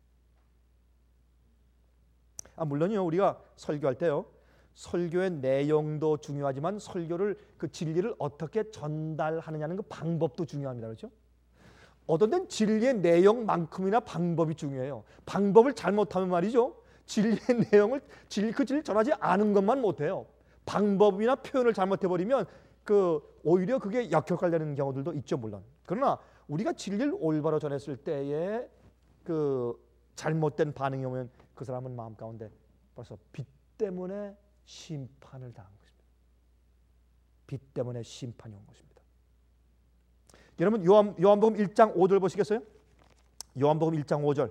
아, 물론요 우리가 설교할 때요 설교의 내용도 중요하지만 설교를 그 진리를 어떻게 전달하느냐는 그 방법도 중요합니다. 그렇죠? 어떤 때는 진리의 내용만큼이나 방법이 중요해요. 방법을 잘못하면 말이죠 진리의 내용을 진리 그 진리를 전하지 않은 것만 못해요. 방법이나 표현을 잘못해버리면 그 오히려 그게 역효과되는 경우들도 있죠 물론. 그러나 우리가 진리를 올바로 전했을 때에 그 잘못된 반응이 오면 그 사람은 마음 가운데 벌써 빛 때문에 심판을 당한 것입니다. 빛 때문에 심판이 온 것입니다. 여러분 요한, 요한복음 일 장 오 절 보시겠어요? 요한복음 일 장 오 절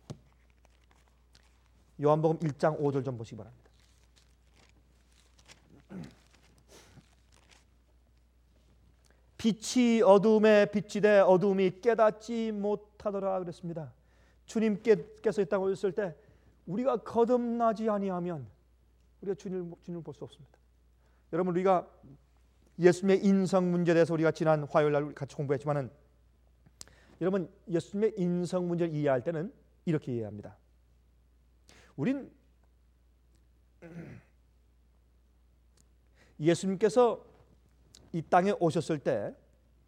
요한복음 일 장 오 절 좀 보시기 바랍니다. 빛이 어둠에 비치되 어둠이 깨닫지 못하더라 그랬습니다. 주님께서 이 땅에 오셨을 때 우리가 거듭나지 아니하면 우리가 주님을, 주님을 볼 수 없습니다. 여러분 우리가 예수님의 인성 문제에 대해서 우리가 지난 화요일 날 같이 공부했지만은 여러분 예수님의 인성 문제를 이해할 때는 이렇게 이해합니다. 우린 예수님께서 이 땅에 오셨을 때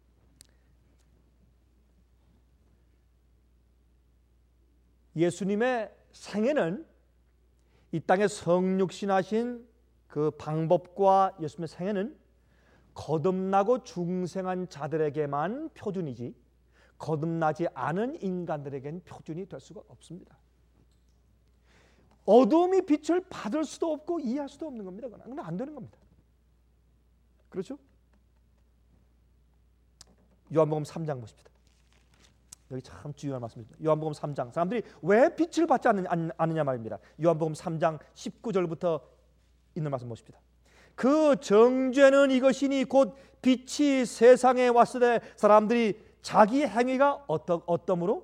예수님의 생애는 이 땅에 성육신하신 그 방법과 예수님의 생애는 거듭나고 중생한 자들에게만 표준이지 거듭나지 않은 인간들에게는 표준이 될 수가 없습니다. 어둠이 빛을 받을 수도 없고 이해할 수도 없는 겁니다. 그건 안 되는 겁니다. 그렇죠? 요한복음 삼 장 보십시다. 여기 참 중요한 말씀입니다. 요한복음 삼 장 사람들이 왜 빛을 받지 않느냐, 않느냐 말입니다. 요한복음 삼 장 십구 절부터 있는 말씀 보십시다. 그 정죄는 이것이니 곧 빛이 세상에 왔을 때 사람들이 자기 행위가 어떠, 어떠므로?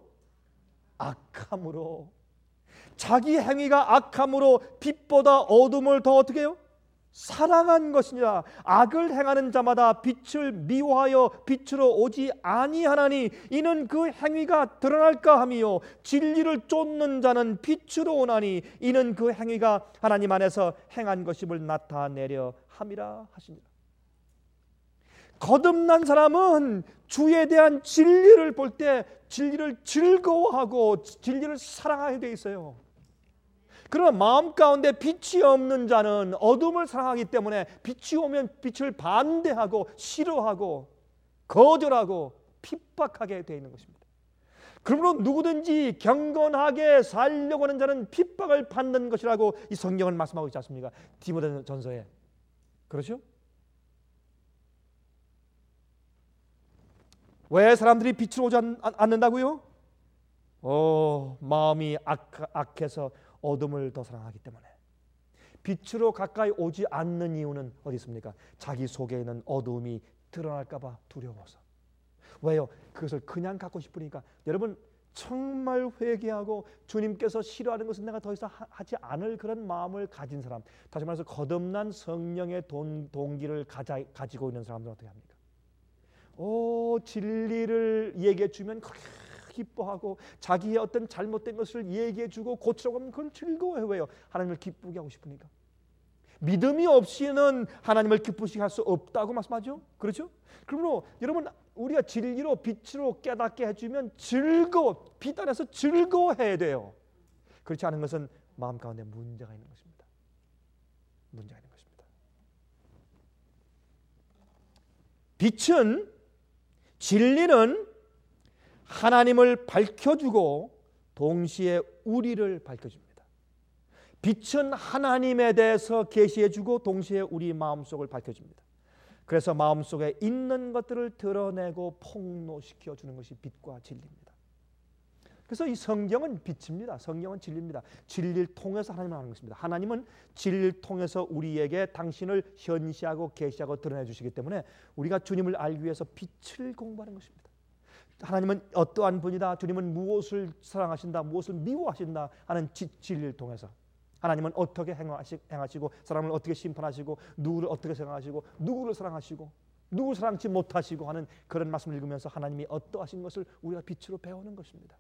악함으로 자기 행위가 악함으로 빛보다 어둠을 더 어떻게 해요? 사랑한 것이니라. 악을 행하는 자마다 빛을 미워하여 빛으로 오지 아니하나니 이는 그 행위가 드러날까 함이요 진리를 쫓는 자는 빛으로 오나니 이는 그 행위가 하나님 안에서 행한 것임을 나타내려 함이라 하시니라. 거듭난 사람은 주에 대한 진리를 볼 때 진리를 즐거워하고 진리를 사랑하게 돼 있어요. 그러나 마음 가운데 빛이 없는 자는 어둠을 사랑하기 때문에 빛이 오면 빛을 반대하고 싫어하고 거절하고 핍박하게 되어 있는 것입니다. 그러므로 누구든지 경건하게 살려고 하는 자는 핍박을 받는 것이라고 이 성경은 말씀하고 있지 않습니까? 디모데전서에. 그렇죠? 왜 사람들이 빛으로 오지 않는다고요? 오, 마음이 악, 악해서 어둠을 더 사랑하기 때문에. 빛으로 가까이 오지 않는 이유는 어디 있습니까? 자기 속에 있는 어두움이 드러날까 봐 두려워서. 왜요? 그것을 그냥 갖고 싶으니까. 여러분 정말 회개하고 주님께서 싫어하는 것은 내가 더 이상 하지 않을 그런 마음을 가진 사람, 다시 말해서 거듭난 성령의 동, 동기를 가자, 가지고 있는 사람들은 어떻게 합니까? 오, 진리를 얘기해 주면 기뻐하고 자기의 어떤 잘못된 것을 얘기해 주고 고치라고 하면 그건 즐거워해요. 왜요? 하나님을 기쁘게 하고 싶으니까. 믿음이 없이는 하나님을 기쁘시게 할 수 없다고 말씀하죠. 그렇죠? 그러므로 여러분 우리가 진리로 빛으로 깨닫게 해주면 즐거워, 빛 안에서 즐거워해야 돼요. 그렇지 않은 것은 마음 가운데 문제가 있는 것입니다. 문제가 있는 것입니다. 빛은, 진리는 하나님을 밝혀주고 동시에 우리를 밝혀줍니다. 빛은 하나님에 대해서 계시해주고 동시에 우리 마음속을 밝혀줍니다. 그래서 마음속에 있는 것들을 드러내고 폭로시켜 주는 것이 빛과 진리입니다. 그래서 이 성경은 빛입니다. 성경은 진리입니다. 진리를 통해서 하나님을 하는 것입니다. 하나님은 진리를 통해서 우리에게 당신을 현시하고 계시하고 드러내 주시기 때문에 우리가 주님을 알기 위해서 빛을 공부하는 것입니다. 하나님은 어떠한 분이다, 주님은 무엇을 사랑하신다, 무엇을 미워하신다 하는 지, 진리를 통해서 하나님은 어떻게 행하시고 사람을 어떻게 심판하시고 누구를 어떻게 생각하시고 누구를 사랑하시고 누구를 사랑치 못하시고 하는 그런 말씀을 읽으면서 하나님이 어떠하신 것을 우리가 빛으로 배우는 것입니다.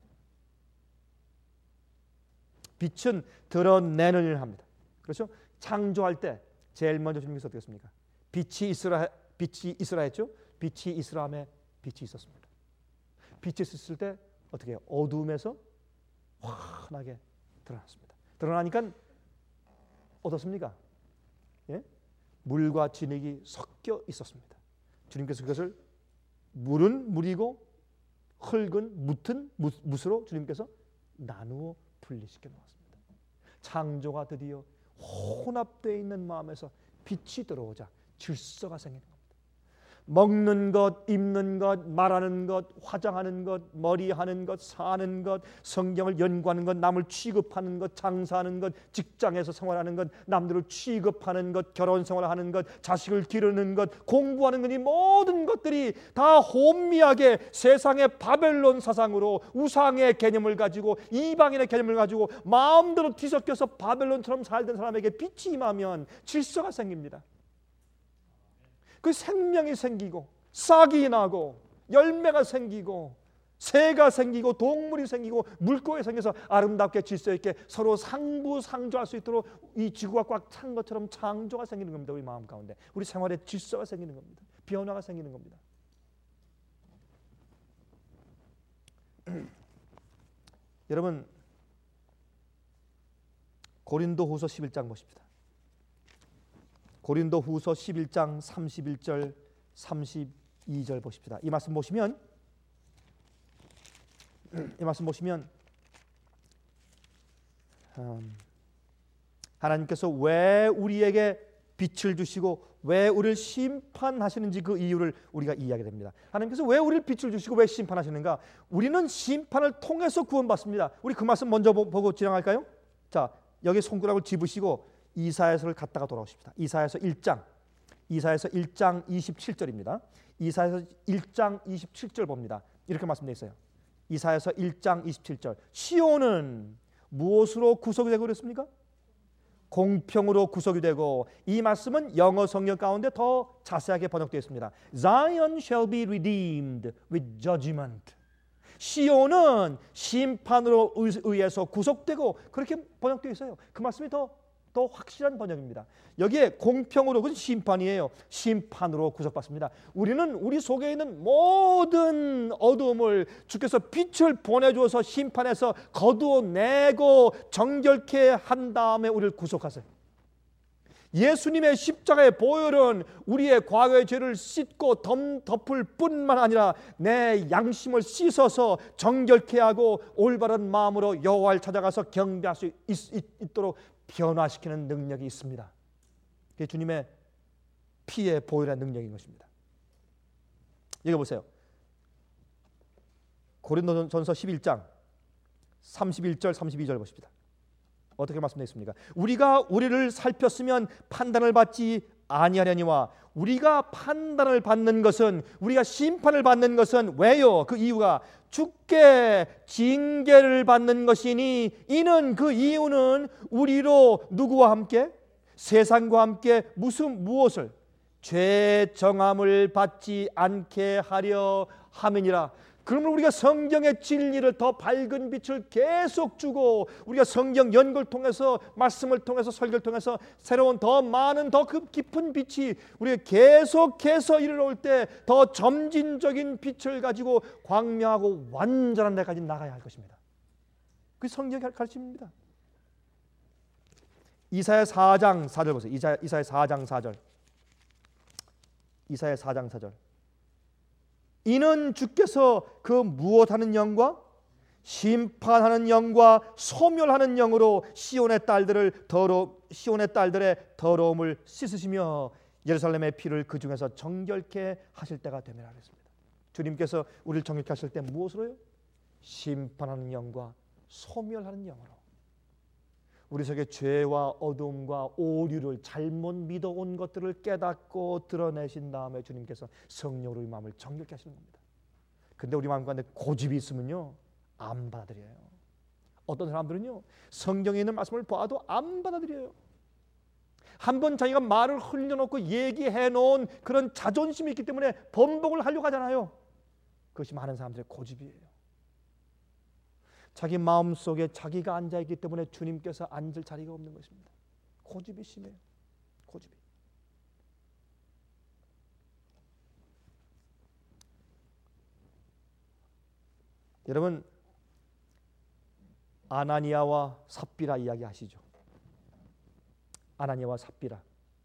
빛은 드러내는 일을 합니다. 그렇죠? 창조할 때 제일 먼저 주님께서 어떻게 했습니까? 빛이 있으라, 빛이 있으라 했죠? 빛이 있으라함에 빛이 있었습니다. 빛이 있었을 때 어떻게 해요? 어두움에서 환하게 드러났습니다. 드러나니까 어떻습니까? 예? 물과 진흙이 섞여 있었습니다. 주님께서 그것을 물은 물이고 흙은 묻은 묻으로 주님께서 나누어 분리시켜 놓았습니다. 창조가 드디어 혼합되어 있는 마음에서 빛이 들어오자 질서가 생기는 겁니다. 먹는 것, 입는 것, 말하는 것, 화장하는 것, 머리하는 것, 사는 것, 성경을 연구하는 것, 남을 취급하는 것, 장사하는 것, 직장에서 생활하는 것, 남들을 취급하는 것, 결혼 생활하는 것, 자식을 기르는 것, 공부하는 것, 이 모든 것들이 다 혼미하게 세상의 바벨론 사상으로 우상의 개념을 가지고 이방인의 개념을 가지고 마음대로 뒤섞여서 바벨론처럼 살던 사람에게 빛이 임하면 질서가 생깁니다. 그 생명이 생기고 싹이 나고 열매가 생기고 새가 생기고 동물이 생기고 물고기 생겨서 아름답게 질서 있게 서로 상부상조할 수 있도록 이 지구가 꽉 찬 것처럼 창조가 생기는 겁니다. 우리 마음 가운데 우리 생활에 질서가 생기는 겁니다. 변화가 생기는 겁니다. 여러분 고린도후서 십일 장 보십시다. 고린도후서 십일 장 삼십일 절 삼십이 절 보십시다. 이 말씀 보시면 이 말씀 보시면 음, 하나님께서 왜 우리에게 빛을 주시고 왜 우리를 심판하시는지 그 이유를 우리가 이해하게 됩니다. 하나님께서 왜 우리를 빛을 주시고 왜 심판하시는가? 우리는 심판을 통해서 구원받습니다. 우리 그 말씀 먼저 보고 지나갈까요? 자, 여기 손가락을 집으시고 이사야서를 갔다가 돌아오십시다. 이사야서 일 장 이사야서 일 장 이십칠 절입니다. 이사야서 일 장 이십칠 절 봅니다. 이렇게 말씀되어 있어요. 이사야서 일 장 이십칠 절 시온은 무엇으로 구속이 되고 그랬습니까? 공평으로 구속이 되고, 이 말씀은 영어 성경 가운데 더 자세하게 번역되어 있습니다. Zion shall be redeemed with judgment. 시온은 심판으로 의해서 구속되고, 그렇게 번역되어 있어요. 그 말씀이 더, 더 확실한 번역입니다. 여기에 공평으로, 그것은 심판이에요. 심판으로 구속받습니다. 우리는 우리 속에 있는 모든 어두움을 주께서 빛을 보내주어서 심판해서 거두어내고 정결케 한 다음에 우리를 구속하세요. 예수님의 십자가의 보혈은 우리의 과거의 죄를 씻고 덮을 뿐만 아니라 내 양심을 씻어서 정결케 하고 올바른 마음으로 여호와를 찾아가서 경배할 수 있, 있, 있도록 변화시키는 능력이 있습니다. 그게 주님의 피의 보혈의 능력인 것입니다. 여기 보세요. 고린도전서 십일 장 삼십일 절 삼십이 절 보십시다. 어떻게 말씀되어 있습니까? 우리가 우리를 살폈으면 판단을 받지 아니하려니와 우리가 판단을 받는 것은 우리가 심판을 받는 것은 왜요? 그 이유가 주께 징계를 받는 것이니 이는 그 이유는 우리로 누구와 함께? 세상과 함께 무슨 무엇을? 죄 정함을 받지 않게 하려 함이니라. 그러면 우리가 성경의 진리를 더 밝은 빛을 계속 주고 우리가 성경 연구를 통해서 말씀을 통해서 설교를 통해서 새로운 더 많은 더 깊은 빛이 우리가 계속해서 이르러올 때 더 점진적인 빛을 가지고 광명하고 완전한 데까지 나가야 할 것입니다. 그게 성경의 가르침입니다. 이사야 사 장 사 절 보세요. 이사야, 이사야 사 장 사 절. 이사야 사 장 사 절. 이는 주께서 그 무엇하는 영과 심판하는 영과 소멸하는 영으로 시온의 딸들을 더러 시온의 딸들의 더러움을 씻으시며 예루살렘의 피를 그 중에서 정결케 하실 때가 되면 하겠습니다. 주님께서 우리를 정결케 하실 때 무엇으로요? 심판하는 영과 소멸하는 영으로. 우리 속에 죄와 어둠과 오류를 잘못 믿어온 것들을 깨닫고 드러내신 다음에 주님께서 성령으로 이 마음을 정결케 하시는 겁니다. 근데 우리 마음 가운데 고집이 있으면요 안 받아들여요. 어떤 사람들은요 성경에 있는 말씀을 봐도 안 받아들여요. 한번 자기가 말을 흘려놓고 얘기해 놓은 그런 자존심이 있기 때문에 번복을 하려고 하잖아요. 그것이 많은 사람들의 고집이에요. 자기 마음속에 자기가 앉아있기 때문에 주님께서 앉을 자리가 없는 것입니다. 고집이 심해요. 고집이. 여러분 아나니아와 삽비라 이야기 아시죠? 아나니아와 삽비라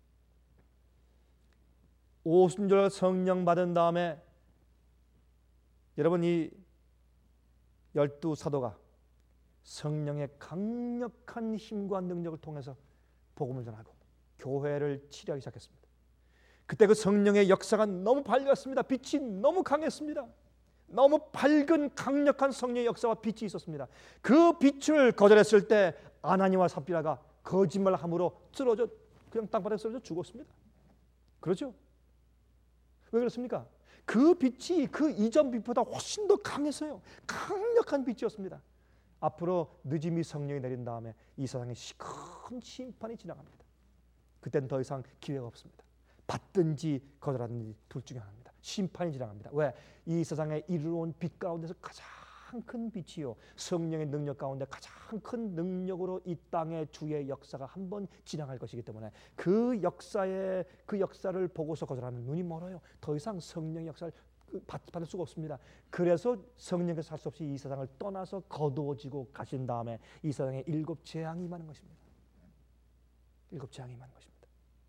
오순절 성령 받은 다음에 여러분 이 열두 사도가 성령의 강력한 힘과 능력을 통해서 복음을 전하고 교회를 치료하기 시작했습니다. 그때 그 성령의 역사가 너무 밝았습니다. 빛이 너무 강했습니다. 너무 밝은 강력한 성령의 역사와 빛이 있었습니다. 그 빛을 거절했을 때 아나니아와 삽비라가 거짓말함으로 쓰러져 그냥 땅바닥에 쓰러져 죽었습니다. 그렇죠? 왜 그렇습니까? 그 빛이 그 이전 빛보다 훨씬 더 강했어요. 강력한 빛이었습니다. 앞으로 늦음이 성령이 내린 다음에 이 세상에 큰 심판이 지나갑니다. 그때는 더 이상 기회가 없습니다. 받든지 거절하든지 둘 중에 하나입니다. 심판이 지나갑니다. 왜? 이 세상에 이르러온 빛 가운데서 가장 큰 빛이요 성령의 능력 가운데 가장 큰 능력으로 이 땅의 주의 역사가 한번 지나갈 것이기 때문에 그 역사에 그 역사를 보고서 거절하면 눈이 멀어요. 더 이상 성령의 역사를 받을 수가 없습니다. 그래서 성령께서 할 수 없이 이 세상을 떠나서 거두어지고 가신 다음에 이 세상에 일곱 재앙이 임하는 것입니다. 일곱 재앙이 임하는 것입니다.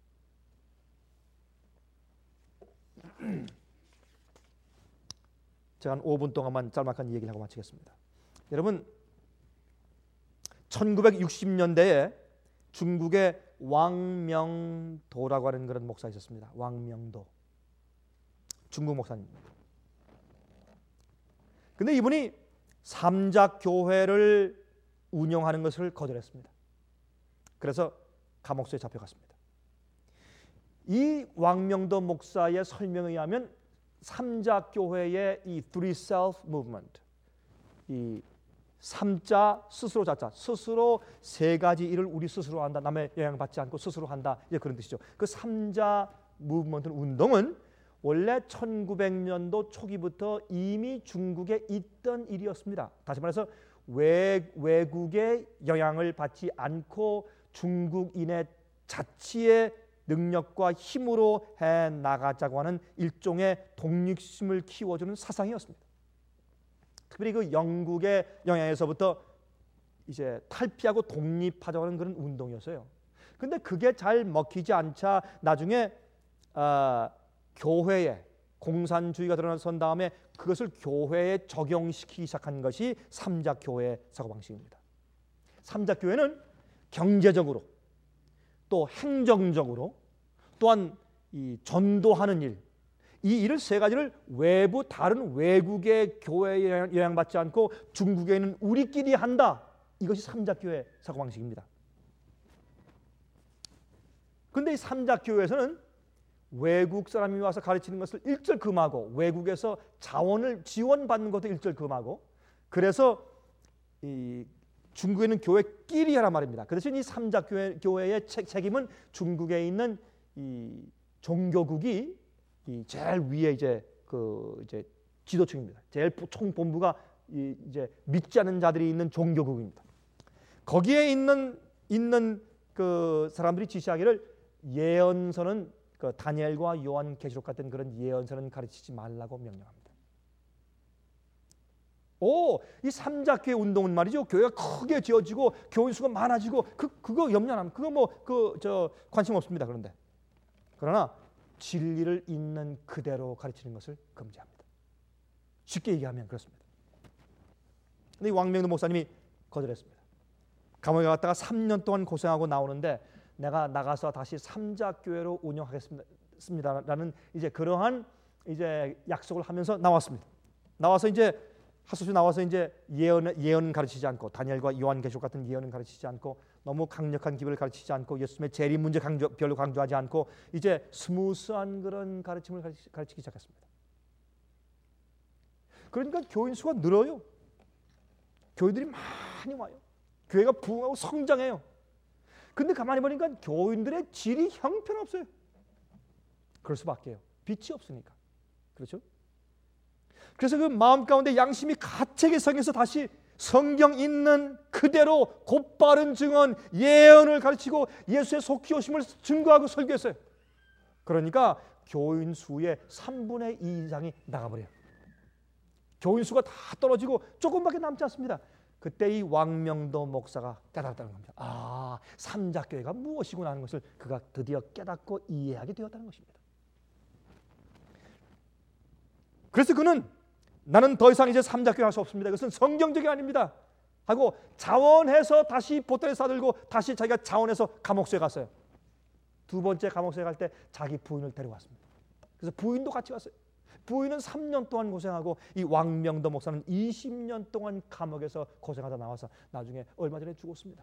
제가 한 오 분 동안만 짤막한 얘기를 하고 마치겠습니다. 여러분 천구백육십 년대에 중국의 왕명도라고 하는 그런 목사 있었습니다. 왕명도 중국 목사님입니다. 근데 이분이 삼자교회를 운영하는 것을 거절했습니다. 그래서 감옥소에 잡혀갔습니다. 이 왕명도 목사의 설명에 의하면 삼자교회의 이 three self movement, 이 삼자 스스로 자자, 스스로 세 가지 일을 우리 스스로 한다, 남의 영향받지 않고 스스로 한다, 이제 그런 뜻이죠. 그 삼자 무브먼트 운동은 원래 천구백 년도 초기부터 이미 중국에 있던 일이었습니다. 다시 말해서 외, 외국의 영향을 받지 않고 중국인의 자치의 능력과 힘으로 해 나가자고 하는 일종의 독립심을 키워주는 사상이었습니다. 특별히 그 영국의 영향에서부터 이제 탈피하고 독립하자고 하는 그런 운동이었어요. 근데 그게 잘 먹히지 않자 나중에 어, 교회에 공산주의가 드러나선 다음에 그것을 교회에 적용시키기 시작한 것이 삼자교회 사고방식입니다. 삼자교회는 경제적으로 또 행정적으로 또한 이 전도하는 일, 이 일을 세 가지를 외부 다른 외국의 교회에 영향받지 않고 중국에 있는 우리끼리 한다. 이것이 삼자교회 사고방식입니다. 근데 이 삼자교회에서는 외국 사람이 와서 가르치는 것을 일절 금하고 외국에서 자원을 지원받는 것도 일절 금하고, 그래서 이 중국에는 교회끼리 하란 말입니다. 그 대신 이 삼자교회 교회의 책임은 중국에 있는 이 종교국이 이 제일 위에 이제 그 이제 지도층입니다. 제일 총본부가 이 이제 믿지 않는 자들이 있는 종교국입니다. 거기에 있는 있는 그 사람들이 지시하기를 예언서는 그 다니엘과 요한계시록 같은 그런 예언서는 가르치지 말라고 명령합니다. 오, 이 삼자교회 운동은 말이죠. 교회가 크게 지어지고 교인 수가 많아지고 그 그거 염려 안 합니다. 그거 뭐 그 저 관심 없습니다. 그런데 그러나 진리를 있는 그대로 가르치는 것을 금지합니다. 쉽게 얘기하면 그렇습니다. 근데 이 왕명도 목사님이 거절했습니다. 감옥에 갔다가 삼 년 동안 고생하고 나오는데 내가 나가서 다시 삼자교회로 운영하겠습니다라는 이제 그러한 이제 약속을 하면서 나왔습니다. 나와서 이제 하소서 나와서 이제 예언 예언 가르치지 않고 다니엘과 요한계시록 같은 예언은 가르치지 않고 너무 강력한 기별을 가르치지 않고 예수님의 재림 문제 강조, 별로 강조하지 않고 이제 스무스한 그런 가르침을 가르치, 가르치기 시작했습니다. 그러니까 교인 수가 늘어요. 교인들이 많이 와요. 교회가 부흥하고 성장해요. 근데 가만히 보니까 교인들의 질이 형편없어요. 그럴 수밖에요. 빛이 없으니까. 그렇죠? 그래서 그 마음 가운데 양심이 가책에 성해서 다시 성경 있는 그대로 곧바른 증언, 예언을 가르치고 예수의 속히 오심을 증거하고 설교했어요. 그러니까 교인 수의 삼분의 이 이상이 나가버려요. 교인 수가 다 떨어지고 조금밖에 남지 않습니다. 그때 이 왕명도 목사가 깨달았다는 겁니다. 아, 삼자교회가 무엇이구나 하는 것을 그가 드디어 깨닫고 이해하게 되었다는 것입니다. 그래서 그는 나는 더 이상 이제 삼자교회 할 수 없습니다. 이것은 성경적이 아닙니다 하고 자원해서 다시 보따리 싸들고 다시 자기가 자원해서 감옥소에 갔어요. 두 번째 감옥소에 갈 때 자기 부인을 데려왔습니다. 그래서 부인도 같이 갔어요. 부인은 삼 년 동안 고생하고 이 왕명도 목사는 이십 년 동안 감옥에서 고생하다 나와서 나중에 얼마 전에 죽었습니다.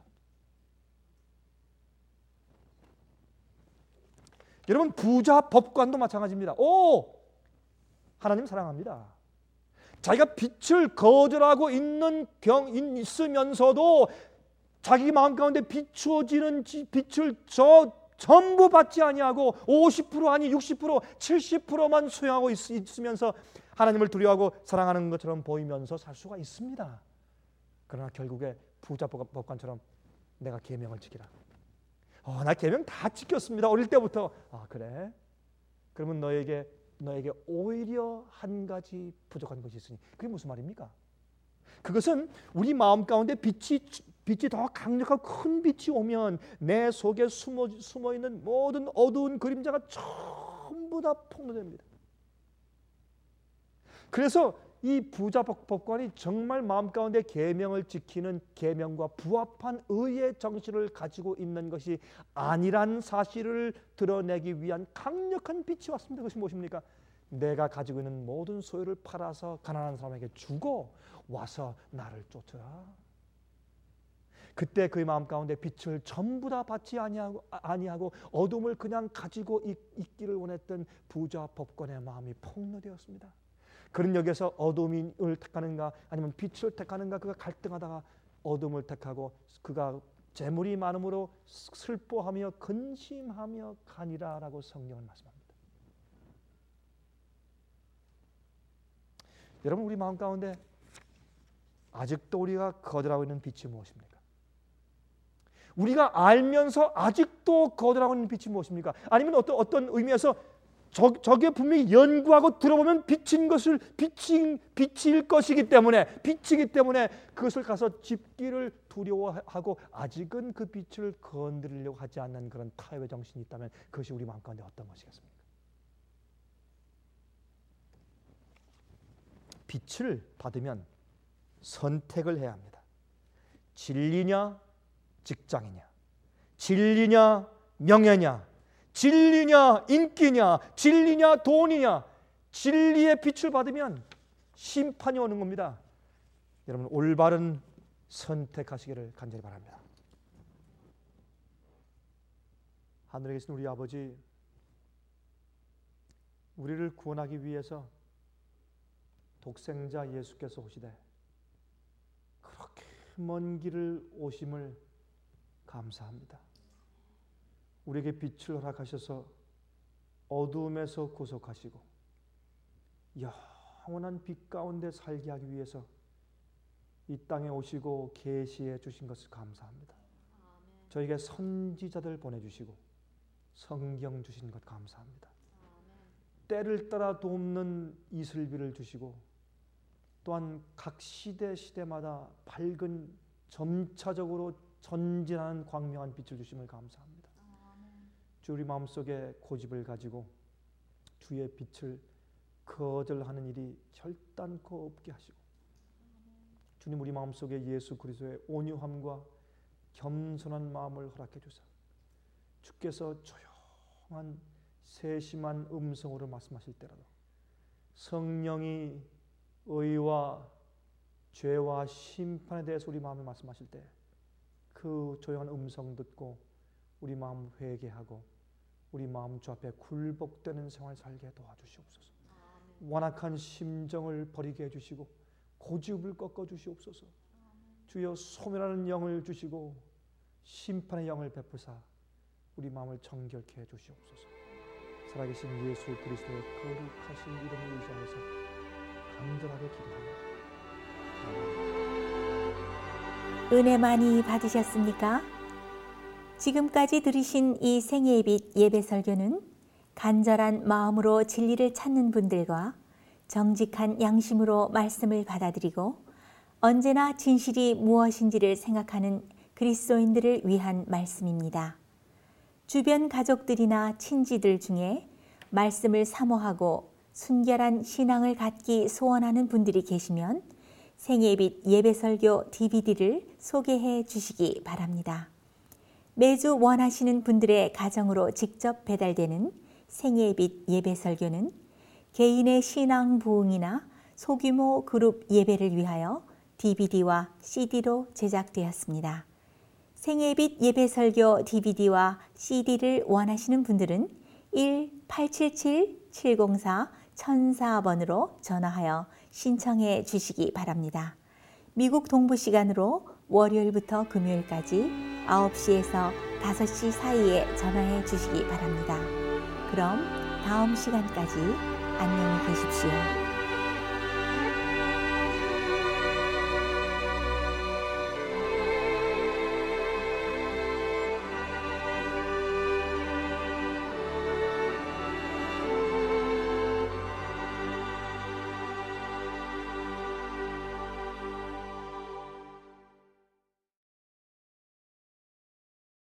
여러분, 부자 법관도 마찬가지입니다. 오! 하나님 사랑합니다. 자기가 빛을 거절하고 있는 경 있으면서도 자기 마음 가운데 비추어지는 빛을 저 전부 받지 아니하고 오십 퍼센트 아니 육십 퍼센트 칠십 퍼센트만 수용하고 있, 있으면서 하나님을 두려워하고 사랑하는 것처럼 보이면서 살 수가 있습니다. 그러나 결국에 부자 법관처럼 내가 계명을 지키라. 어, 나 계명 다 지켰습니다. 어릴 때부터. 아, 그래? 그러면 너에게 너에게 오히려 한 가지 부족한 것이 있으니 그게 무슨 말입니까? 그것은 우리 마음 가운데 빛이 빛이 더 강력하고 큰 빛이 오면 내 속에 숨어, 숨어 있는 모든 어두운 그림자가 전부 다 폭로됩니다. 그래서 이 부자 법관이 정말 마음 가운데 계명을 지키는 계명과 부합한 의의 정신을 가지고 있는 것이 아니란 사실을 드러내기 위한 강력한 빛이 왔습니다. 그것이 무엇입니까? 내가 가지고 있는 모든 소유를 팔아서 가난한 사람에게 주고 와서 나를 쫓으라. 그때 그의 마음 가운데 빛을 전부 다 받지 아니하고, 아니하고 어둠을 그냥 가지고 있, 있기를 원했던 부자 법관의 마음이 폭로되었습니다. 그는 여기서 어둠을 택하는가 아니면 빛을 택하는가 그가 갈등하다가 어둠을 택하고 그가 재물이 많음으로 슬퍼하며 근심하며 가니라라고 성경은 말씀합니다. 여러분, 우리 마음 가운데 아직도 우리가 거절하고 있는 빛이 무엇입니까? 우리가 알면서 아직도 거절하고 있는 빛이 무엇입니까? 아니면 어떤 어떤 의미에서 저, 저게 분명히 연구하고 들어보면 빛인 것을 빛인, 빛일 것이기 때문에 빛이기 때문에 그것을 가서 짚기를 두려워하고 아직은 그 빛을 건드리려고 하지 않는 그런 타협의 정신이 있다면 그것이 우리 마음 가운데 어떤 것이겠습니까? 빛을 받으면 선택을 해야 합니다. 진리냐 직장이냐, 진리냐 명예냐, 진리냐 인기냐, 진리냐 돈이냐, 진리의 빛을 받으면 심판이 오는 겁니다. 여러분, 올바른 선택하시기를 간절히 바랍니다. 하늘에 계신 우리 아버지, 우리를 구원하기 위해서 독생자 예수께서 오시되 그렇게 먼 길을 오심을 감사합니다. 우리에게 빛을 허락하셔서 어두움에서 구속하시고 영원한 빛 가운데 살게 하기 위해서 이 땅에 오시고 계시해 주신 것을 감사합니다. 아멘. 저에게 선지자들 보내주시고 성경 주신 것 감사합니다. 아멘. 때를 따라 돕는 이슬비를 주시고 또한 각 시대 시대마다 밝은 점차적으로 전진하는 광명한 빛을 주심을 감사합니다. 아멘. 주 우리 마음속에 고집을 가지고 주의 빛을 거절하는 일이 결단코 없게 하시고 주님 우리 마음속에 예수 그리스도의 온유함과 겸손한 마음을 허락해 주사 주께서 조용한 세심한 음성으로 말씀하실 때라도 성령이 의와 죄와 심판에 대해서 우리 마음에 말씀하실 때 그 조용한 음성 듣고 우리 마음 회개하고 우리 마음 주 앞에 굴복되는 생활 살게 도와주시옵소서. 아멘. 완악한 심정을 버리게 해주시고 고집을 꺾어주시옵소서. 아멘. 주여 소멸하는 영을 주시고 심판의 영을 베푸사 우리 마음을 정결케 해주시옵소서. 살아계신 예수 그리스도의 거룩하신 이름을 의지하면서 간절하게 기도합니다. 아멘. 은혜 많이 받으셨습니까? 지금까지 들으신 이 생애의 빛 예배 설교는 간절한 마음으로 진리를 찾는 분들과 정직한 양심으로 말씀을 받아들이고 언제나 진실이 무엇인지를 생각하는 그리스도인들을 위한 말씀입니다. 주변 가족들이나 친지들 중에 말씀을 사모하고 순결한 신앙을 갖기 소원하는 분들이 계시면 생애의 빛 예배 설교 디비디를 소개해 주시기 바랍니다. 매주 원하시는 분들의 가정으로 직접 배달되는 생애의 빛 예배 설교는 개인의 신앙 부흥이나 소규모 그룹 예배를 위하여 디비디와 씨디로 제작되었습니다. 생애의 빛 예배 설교 디비디와 씨디를 원하시는 분들은 일 팔칠칠 칠공사 천사 번으로 전화하여 신청해 주시기 바랍니다. 미국 동부 시간으로 월요일부터 금요일까지 아홉 시에서 다섯 시 사이에 전화해 주시기 바랍니다. 그럼 다음 시간까지 안녕히 계십시오.